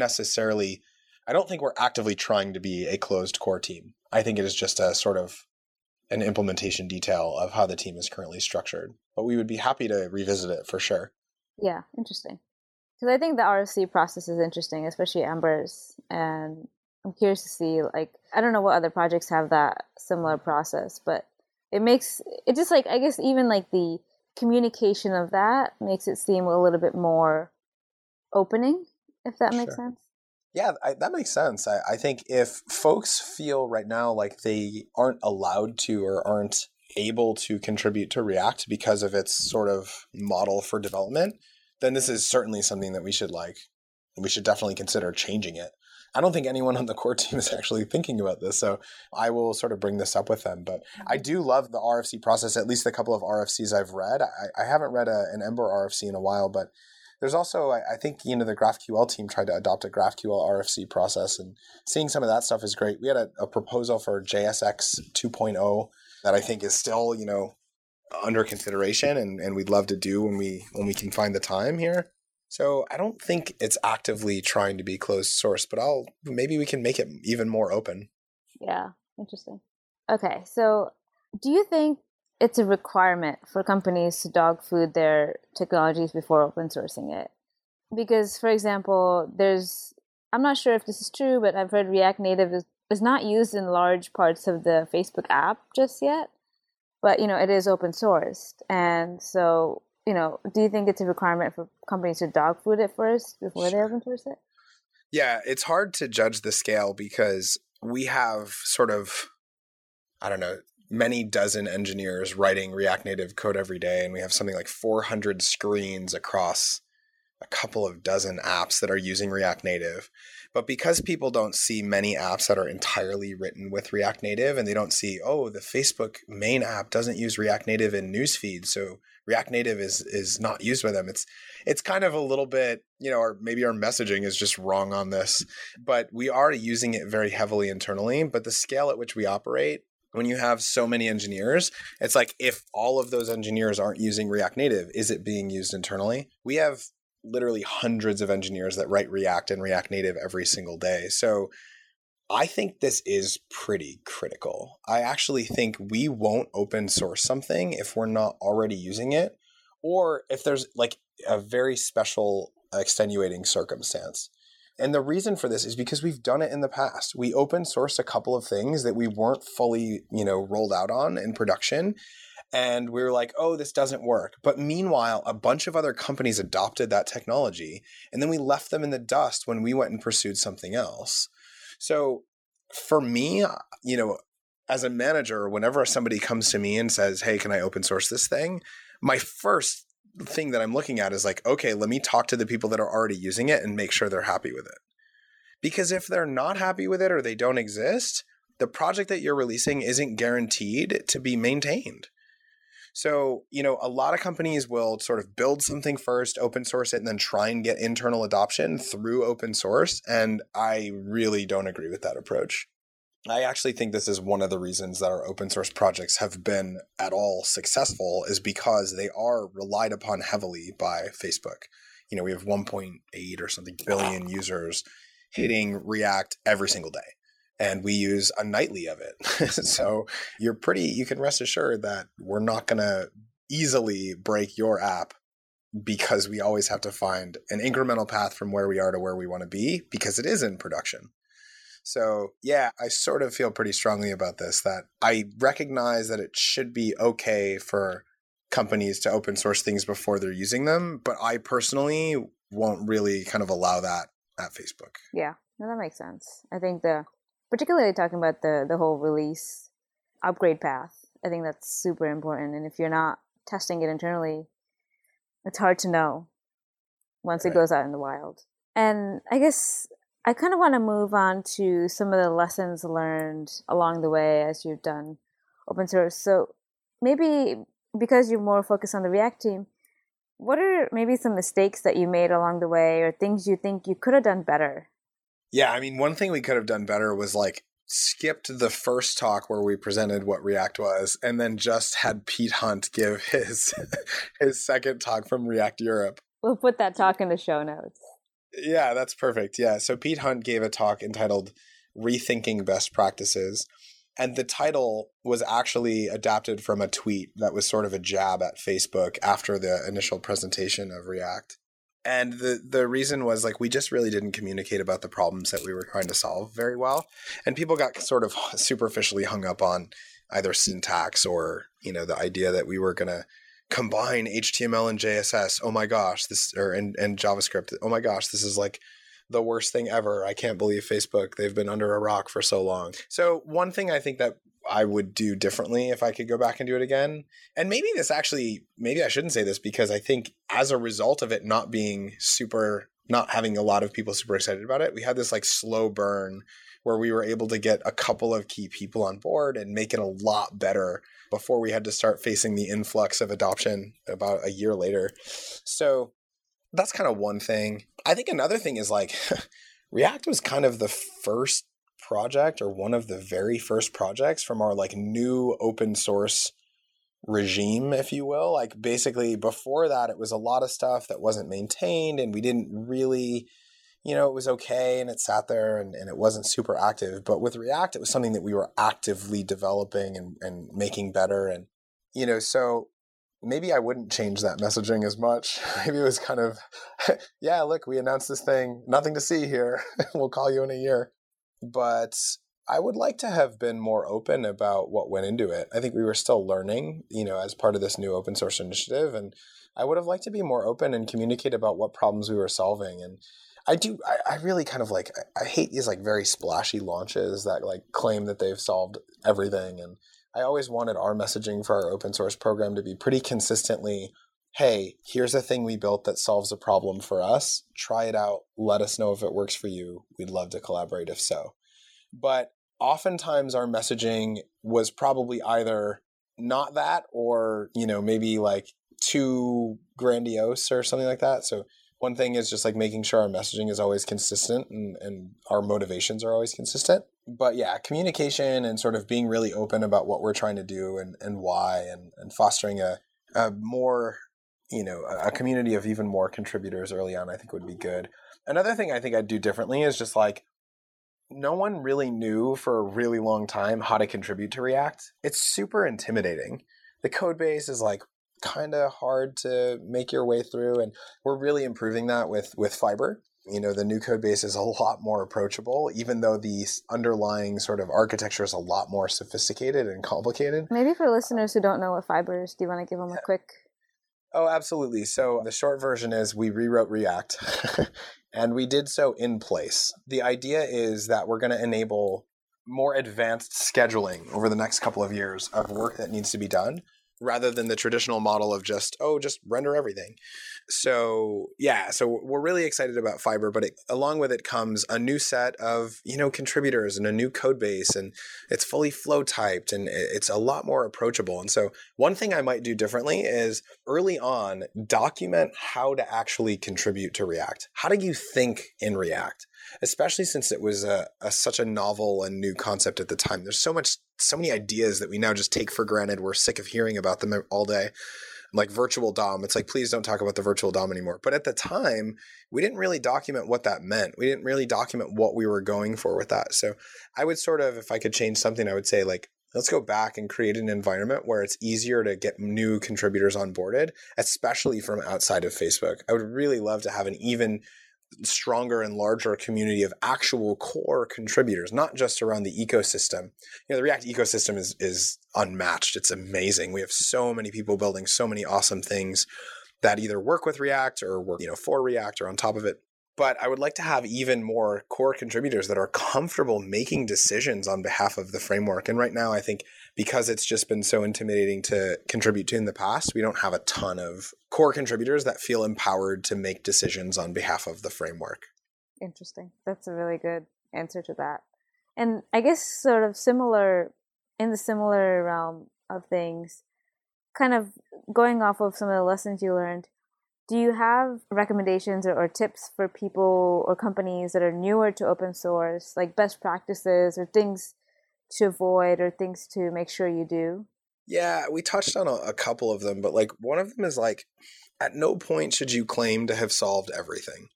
think we're actively trying to be a closed core team. I think it is just a sort of an implementation detail of how the team is currently structured. But we would be happy to revisit it for sure. Yeah, interesting. Because I think the RFC process is interesting, especially Embers. And I'm curious to see, I don't know what other projects have that similar process, but it just I guess even the communication of that makes it seem a little bit more opening, if that makes sense. Yeah, that makes sense. I think if folks feel right now like they aren't allowed to or aren't able to contribute to React because of its sort of model for development, then this is certainly something that we should definitely consider changing it. I don't think anyone on the core team is actually thinking about this, so I will sort of bring this up with them. But I do love the RFC process, at least a couple of RFCs I've read. I haven't read an Ember RFC in a while, but there's also, I think, the GraphQL team tried to adopt a GraphQL RFC process, and seeing some of that stuff is great. We had a proposal for JSX 2.0 that I think is still, under consideration, and we'd love to do when we can find the time here. So I don't think it's actively trying to be closed source, but maybe we can make it even more open. Yeah, interesting. Okay, so do you think it's a requirement for companies to dog food their technologies before open sourcing it? Because, for example, I'm not sure if this is true, but I've heard React Native is not used in large parts of the Facebook app just yet. But, it is open sourced. And so, do you think it's a requirement for companies to dog food it first before they open source it? Yeah, it's hard to judge the scale because we have sort of, I don't know, many dozen engineers writing React Native code every day, and we have something like 400 screens across a couple of dozen apps that are using React Native. But because people don't see many apps that are entirely written with React Native, and they don't see, the Facebook main app doesn't use React Native in newsfeed, so React Native is not used by them. It's kind of a little bit, or maybe our messaging is just wrong on this, but we are using it very heavily internally. But the scale at which we operate, when you have so many engineers, it's if all of those engineers aren't using React Native, is it being used internally? We have literally hundreds of engineers that write React and React Native every single day. So I think this is pretty critical. I actually think we won't open source something if we're not already using it, or if there's like a very special extenuating circumstance. And the reason for this is because we've done it in the past. We open sourced a couple of things that we weren't fully, rolled out on in production. And we were like, oh, this doesn't work. But meanwhile, a bunch of other companies adopted that technology. And then we left them in the dust when we went and pursued something else. So for me, as a manager, whenever somebody comes to me and says, hey, can I open source this thing? My first thing that I'm looking at is like, okay, let me talk to the people that are already using it and make sure they're happy with it. Because if they're not happy with it or they don't exist, the project that you're releasing isn't guaranteed to be maintained. So, a lot of companies will sort of build something first, open source it, and then try and get internal adoption through open source. And I really don't agree with that approach. I actually think this is one of the reasons that our open source projects have been at all successful, is because they are relied upon heavily by Facebook. We have 1.8 or something billion users hitting React every single day. And we use a nightly of it. So you can rest assured that we're not going to easily break your app, because we always have to find an incremental path from where we are to where we want to be, because it is in production. So yeah, I sort of feel pretty strongly about this, that I recognize that it should be okay for companies to open source things before they're using them, but I personally won't really kind of allow that at Facebook. Yeah, no, that makes sense. I think particularly talking about the whole release upgrade path, I think that's super important. And if you're not testing it internally, it's hard to know once it goes out in the wild. And I guess I kind of want to move on to some of the lessons learned along the way as you've done open source. So maybe because you're more focused on the React team, what are maybe some mistakes that you made along the way, or things you think you could have done better? Yeah, I mean, one thing we could have done better was like skipped the first talk where we presented what React was, and then just had Pete Hunt give his second talk from React Europe. We'll put that talk in the show notes. Yeah, that's perfect. Yeah, so Pete Hunt gave a talk entitled Rethinking Best Practices. And the title was actually adapted from a tweet that was sort of a jab at Facebook after the initial presentation of React. And the reason was like, we just really didn't communicate about the problems that we were trying to solve very well. And people got sort of superficially hung up on either syntax or, the idea that we were going to combine HTML and JSS. Oh my gosh, and JavaScript. Oh my gosh, this is like the worst thing ever. I can't believe Facebook, they've been under a rock for so long. So one thing I think that I would do differently if I could go back and do it again, and maybe I shouldn't say this, because I think as a result of it not having a lot of people super excited about it, we had this like slow burn where we were able to get a couple of key people on board and make it a lot better before we had to start facing the influx of adoption about a year later. So that's kind of one thing. I think another thing is like React was kind of the first project, or one of the very first projects from our like new open source regime, if you will. Like basically before that, it was a lot of stuff that wasn't maintained, and we didn't really, it was okay and it sat there and it wasn't super active. But with React, it was something that we were actively developing and making better. And, so maybe I wouldn't change that messaging as much. Maybe it was kind of, yeah, look, we announced this thing, nothing to see here. We'll call you in a year. But I would like to have been more open about what went into it. I think we were still learning, as part of this new open source initiative. And I would have liked to be more open and communicate about what problems we were solving. And I really kind of like, I hate these like very splashy launches that like claim that they've solved everything. And I always wanted our messaging for our open source program to be pretty consistently, hey, here's a thing we built that solves a problem for us. Try it out. Let us know if it works for you. We'd love to collaborate if so. But oftentimes our messaging was probably either not that, or, maybe like too grandiose or something like that. So one thing is just like making sure our messaging is always consistent and our motivations are always consistent. But yeah, communication and sort of being really open about what we're trying to do and why, and fostering a more, a community of even more contributors early on, I think would be good. Another thing I think I'd do differently is just like, no one really knew for a really long time how to contribute to React. It's super intimidating. The code base is like kind of hard to make your way through, and we're really improving that with Fiber. The new code base is a lot more approachable, even though the underlying sort of architecture is a lot more sophisticated and complicated. Maybe for listeners who don't know what Fiber is, do you want to give them a quick... Oh, absolutely. So the short version is we rewrote React and we did so in place. The idea is that we're going to enable more advanced scheduling over the next couple of years of work that needs to be done, rather than the traditional model of just render everything. So we're really excited about Fiber, but along with it comes a new set of, contributors and a new code base, and it's fully flow typed and it's a lot more approachable. And so one thing I might do differently is early on, document how to actually contribute to React. How do you think in React? Especially since it was such a novel and new concept at the time. There's so many ideas that we now just take for granted. We're sick of hearing about them all day. Like virtual DOM. It's like, please don't talk about the virtual DOM anymore. But at the time, we didn't really document what that meant. We didn't really document what we were going for with that. So I would sort of, if I could change something, I would say like, let's go back and create an environment where it's easier to get new contributors onboarded, especially from outside of Facebook. I would really love to have an even stronger and larger community of actual core contributors, not just around the ecosystem. The React ecosystem is unmatched. It's amazing. We have so many people building so many awesome things that either work with React or work, for React or on top of it. But I would like to have even more core contributors that are comfortable making decisions on behalf of the framework. And right now, I think because it's just been so intimidating to contribute to in the past, we don't have a ton of core contributors that feel empowered to make decisions on behalf of the framework. Interesting. That's a really good answer to that. And I guess sort of in the similar realm of things, kind of going off of some of the lessons you learned, do you have recommendations or tips for people or companies that are newer to open source, like best practices or things to avoid or things to make sure you do? Yeah, we touched on a couple of them, but like one of them is like, at no point should you claim to have solved everything.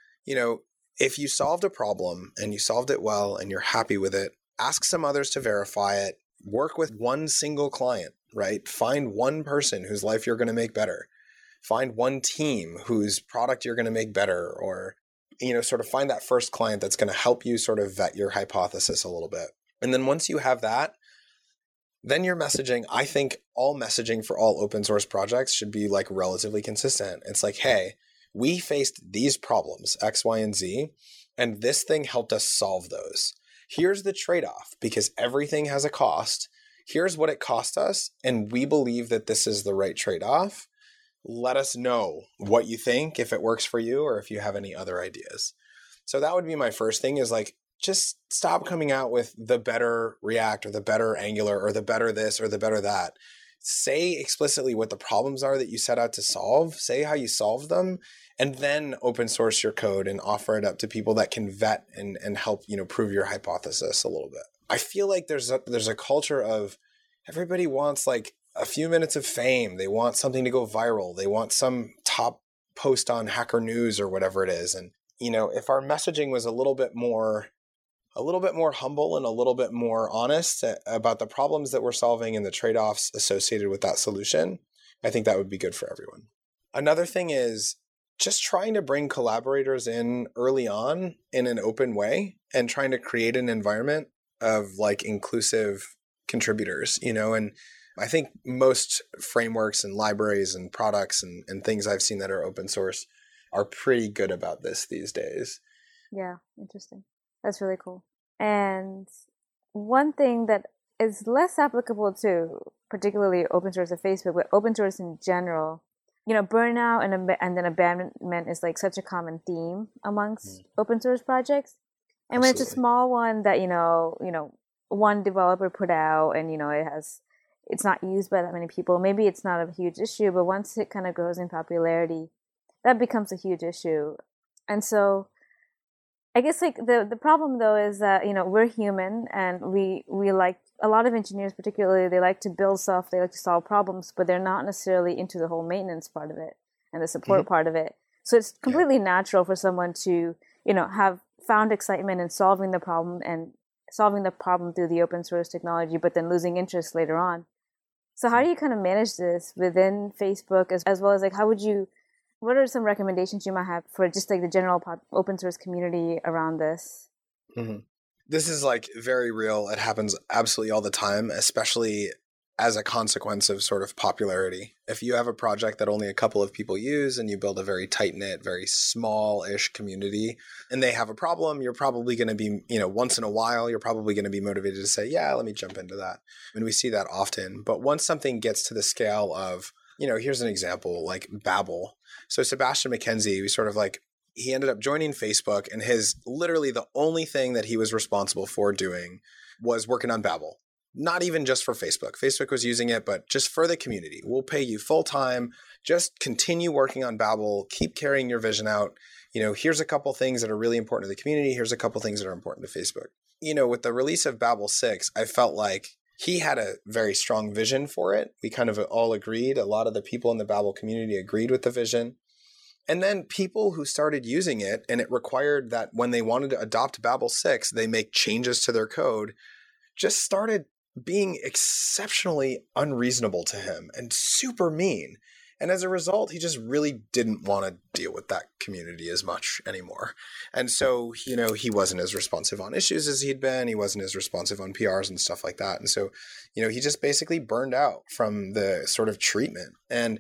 If you solved a problem and you solved it well and you're happy with it, ask some others to verify it, work with one single client, right? Find one person whose life you're going to make better. Find one team whose product you're going to make better, or, sort of find that first client that's going to help you sort of vet your hypothesis a little bit. And then once you have that, then your messaging, I think all messaging for all open source projects should be like relatively consistent. It's like, hey, we faced these problems, X, Y, and Z, and this thing helped us solve those. Here's the trade-off, because everything has a cost. Here's what it cost us, and we believe that this is the right trade-off. Let us know what you think, if it works for you, or if you have any other ideas. So that would be my first thing, is like, just stop coming out with the better React or the better Angular or the better this or the better that. Say explicitly what the problems are that you set out to solve. Say how you solved them, and then open source your code and offer it up to people that can vet and help, prove your hypothesis a little bit. I feel like there's a culture of everybody wants like a few minutes of fame. They want something to go viral. They want some top post on Hacker News or whatever it is. And, if our messaging was a little bit more humble and a little bit more honest about the problems that we're solving and the trade-offs associated with that solution, I think that would be good for everyone. Another thing is just trying to bring collaborators in early on in an open way and trying to create an environment of like inclusive contributors, and I think most frameworks and libraries and products and things I've seen that are open source are pretty good about this these days. Yeah, interesting. That's really cool. And one thing that is less applicable to particularly open source at Facebook, but open source in general, burnout and then abandonment is like such a common theme amongst open source projects. And when it's a small one that, one developer put out and, it's not used by that many people, maybe it's not a huge issue, but once it kind of grows in popularity, that becomes a huge issue. And so I guess like the problem though is that, we're human and we like, a lot of engineers particularly, they like to build stuff, they like to solve problems, but they're not necessarily into the whole maintenance part of it and the support part of it. So it's completely natural for someone to, have found excitement in solving the problem through the open source technology, but then losing interest later on. So how do you kind of manage this within Facebook as well as like what are some recommendations you might have for just like the general open source community around this? Mm-hmm. This is like very real. It happens absolutely all the time, especially as a consequence of sort of popularity. If you have a project that only a couple of people use and you build a very tight-knit, very small-ish community and they have a problem, you're probably going to be, once in a while, you're probably going to be motivated to say, yeah, let me jump into that. And we see that often. But once something gets to the scale of, here's an example, like Babel. So Sebastian McKenzie, he ended up joining Facebook, and literally the only thing that he was responsible for doing was working on Babel. Not even just for Facebook. Facebook was using it, but just for the community. We'll pay you full time. Just continue working on Babel. Keep carrying your vision out. Here's a couple things that are really important to the community. Here's a couple things that are important to Facebook. With the release of Babel 6, I felt like he had a very strong vision for it. We kind of all agreed. A lot of the people in the Babel community agreed with the vision. And then people who started using it, and it required that when they wanted to adopt Babel 6, they make changes to their code, just started being exceptionally unreasonable to him and super mean. And as a result, he just really didn't want to deal with that community as much anymore. And so, he wasn't as responsive on issues as he'd been. He wasn't as responsive on PRs and stuff like that. And so, he just basically burned out from the sort of treatment. And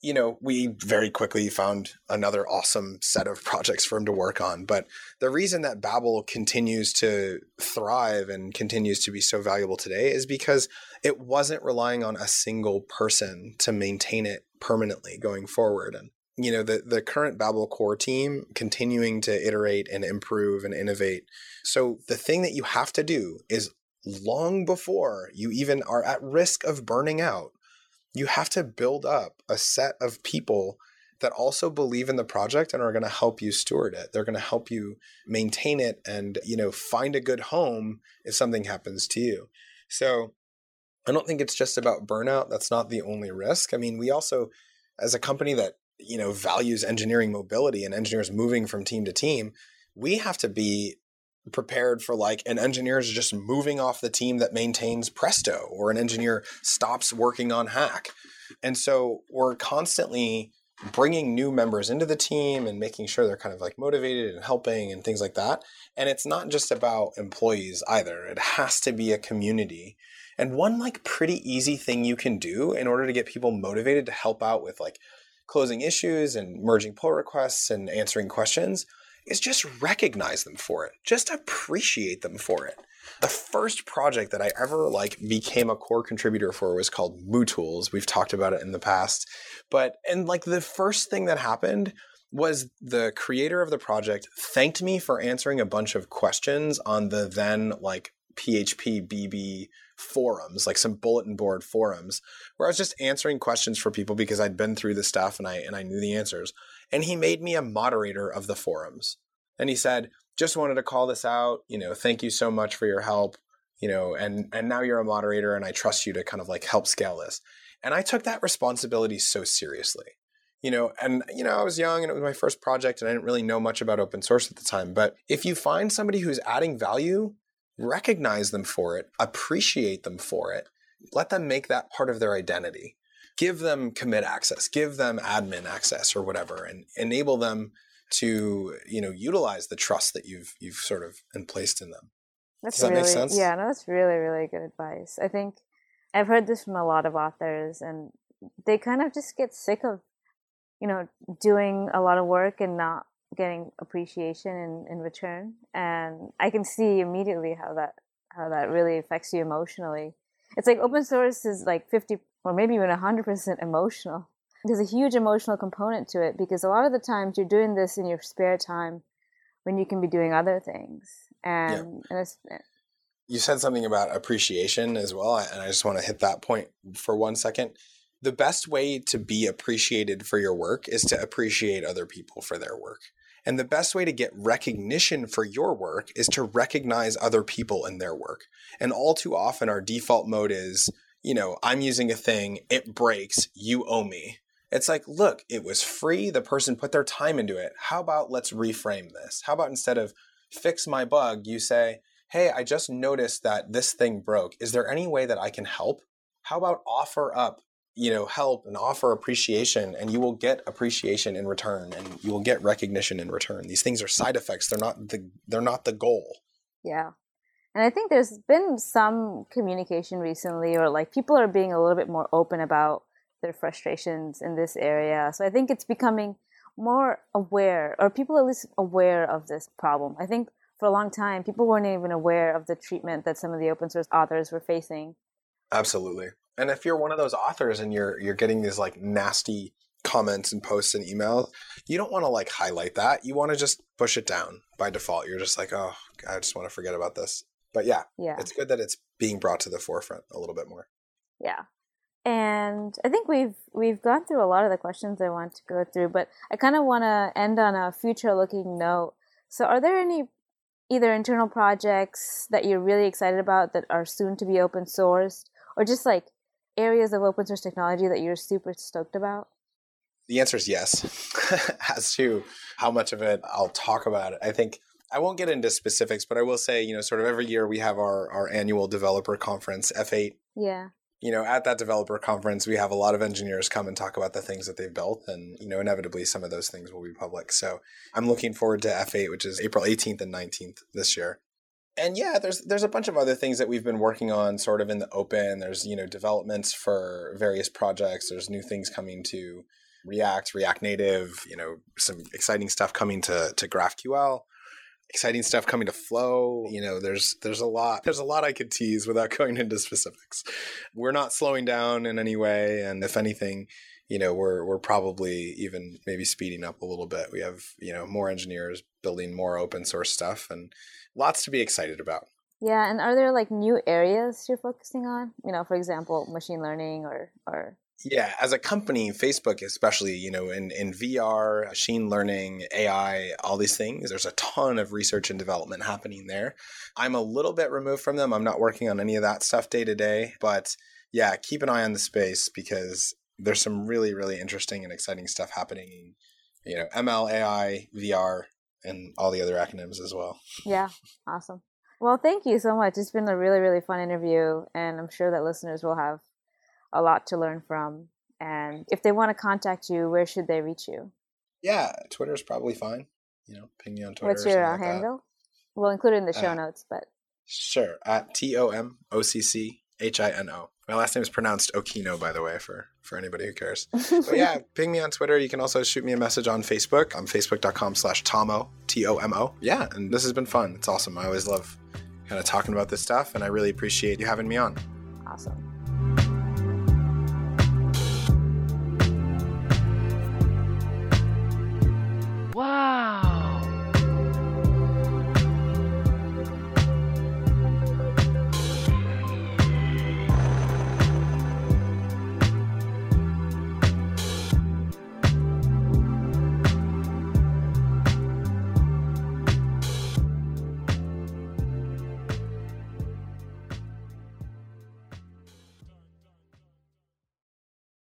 we very quickly found another awesome set of projects for him to work on. But the reason that Babel continues to thrive and continues to be so valuable today is because it wasn't relying on a single person to maintain it permanently going forward. And, the current Babel core team continuing to iterate and improve and innovate. So the thing that you have to do is long before you even are at risk of burning out, you have to build up a set of people that also believe in the project and are going to help you steward it. They're going to help you maintain it and, find a good home if something happens to you. So I don't think it's just about burnout. That's not the only risk. I mean, we also, as a company that, values engineering mobility and engineers moving from team to team, we have to be prepared for like an engineer is just moving off the team that maintains Presto, or an engineer stops working on Hack. And so we're constantly bringing new members into the team and making sure they're kind of like motivated and helping and things like that. And it's not just about employees either. It has to be a community. And one like pretty easy thing you can do in order to get people motivated to help out with like closing issues and merging pull requests and answering questions is just recognize them for it. Just appreciate them for it. The first project that I ever became a core contributor for was called MooTools. We've talked about it in the past. And the first thing that happened was the creator of the project thanked me for answering a bunch of questions on the then PHP BB forums, some bulletin board forums, where I was just answering questions for people because I'd been through the stuff and I knew the answers. And he made me a moderator of the forums. And he said, just wanted to call this out, thank you so much for your help, and now you're a moderator and I trust you to kind of help scale this. And I took that responsibility so seriously, I was young and it was my first project and I didn't really know much about open source at the time. But if you find somebody who's adding value, recognize them for it, appreciate them for it, let them make that part of their identity. Give them commit access, give them admin access or whatever, and enable them to, utilize the trust that you've sort of placed in them. Does that make sense? Yeah, no, that's really, really good advice. I think I've heard this from a lot of authors, and they kind of just get sick of, doing a lot of work and not getting appreciation in return. And I can see immediately how that really affects you emotionally. It's like open source is 50 or maybe even 100% emotional. There's a huge emotional component to it because a lot of the times you're doing this in your spare time when you can be doing other things. And you said something about appreciation as well, and I just want to hit that point for 1 second. The best way to be appreciated for your work is to appreciate other people for their work. And the best way to get recognition for your work is to recognize other people in their work. And all too often our default mode is, I'm using a thing, it breaks, you owe me. It's like, look, it was free. The person put their time into it. How about let's reframe this? How about instead of fix my bug, you say, hey, I just noticed that this thing broke. Is there any way that I can help? How about offer up, help and offer appreciation, and you will get appreciation in return, and you will get recognition in return. These things are side effects. They're not the goal. Yeah. And I think there's been some communication recently, or like people are being a little bit more open about their frustrations in this area. So I think it's becoming more aware, or people at least aware of this problem. I think for a long time, people weren't even aware of the treatment that some of the open source authors were facing. Absolutely. And if you're one of those authors and you're getting these like nasty comments and posts and emails, you don't want to like highlight that. You want to just push it down by default. You're just like, oh, I just want to forget about this. But yeah, it's good that it's being brought to the forefront a little bit more. Yeah. And I think we've gone through a lot of the questions I want to go through, but I kind of want to end on a future-looking note. So are there any either internal projects that you're really excited about that are soon to be open sourced, or just like areas of open source technology that you're super stoked about? The answer is yes. As to how much of it I'll talk about it, I think I won't get into specifics, but I will say, sort of every year we have our annual developer conference, F8. Yeah. At that developer conference, we have a lot of engineers come and talk about the things that they've built. And, inevitably some of those things will be public. So I'm looking forward to F8, which is April 18th and 19th this year. And yeah, there's a bunch of other things that we've been working on sort of in the open. There's, developments for various projects. There's new things coming to React Native, some exciting stuff coming to GraphQL. Exciting stuff coming to Flow. There's a lot I could tease without going into specifics. We're not slowing down in any way, and if anything, we're probably even maybe speeding up a little bit. We have more engineers building more open source stuff, and lots to be excited about. Yeah, and are there like new areas you're focusing on? For example, machine learning or Yeah, as a company, Facebook especially, in VR, machine learning, AI, all these things, there's a ton of research and development happening there. I'm a little bit removed from them. I'm not working on any of that stuff day to day, but yeah, keep an eye on the space because there's some really, really interesting and exciting stuff happening in, ML, AI, VR, and all the other acronyms as well. Yeah, awesome. Well, thank you so much. It's been a really, really fun interview, and I'm sure that listeners will have a lot to learn from. And if they want to contact you, where should they reach you? Yeah, Twitter's probably fine. Ping me on Twitter. What's your handle? We'll include it in the show notes, but sure, at TOMOCCHINO. My last name is pronounced Okino, by the way, for anybody who cares. So yeah, ping me on Twitter. You can also shoot me a message on Facebook. I'm facebook.com/Tomo, TOMO. Yeah, and this has been fun. It's awesome. I always love kind of talking about this stuff, and I really appreciate you having me on. Awesome.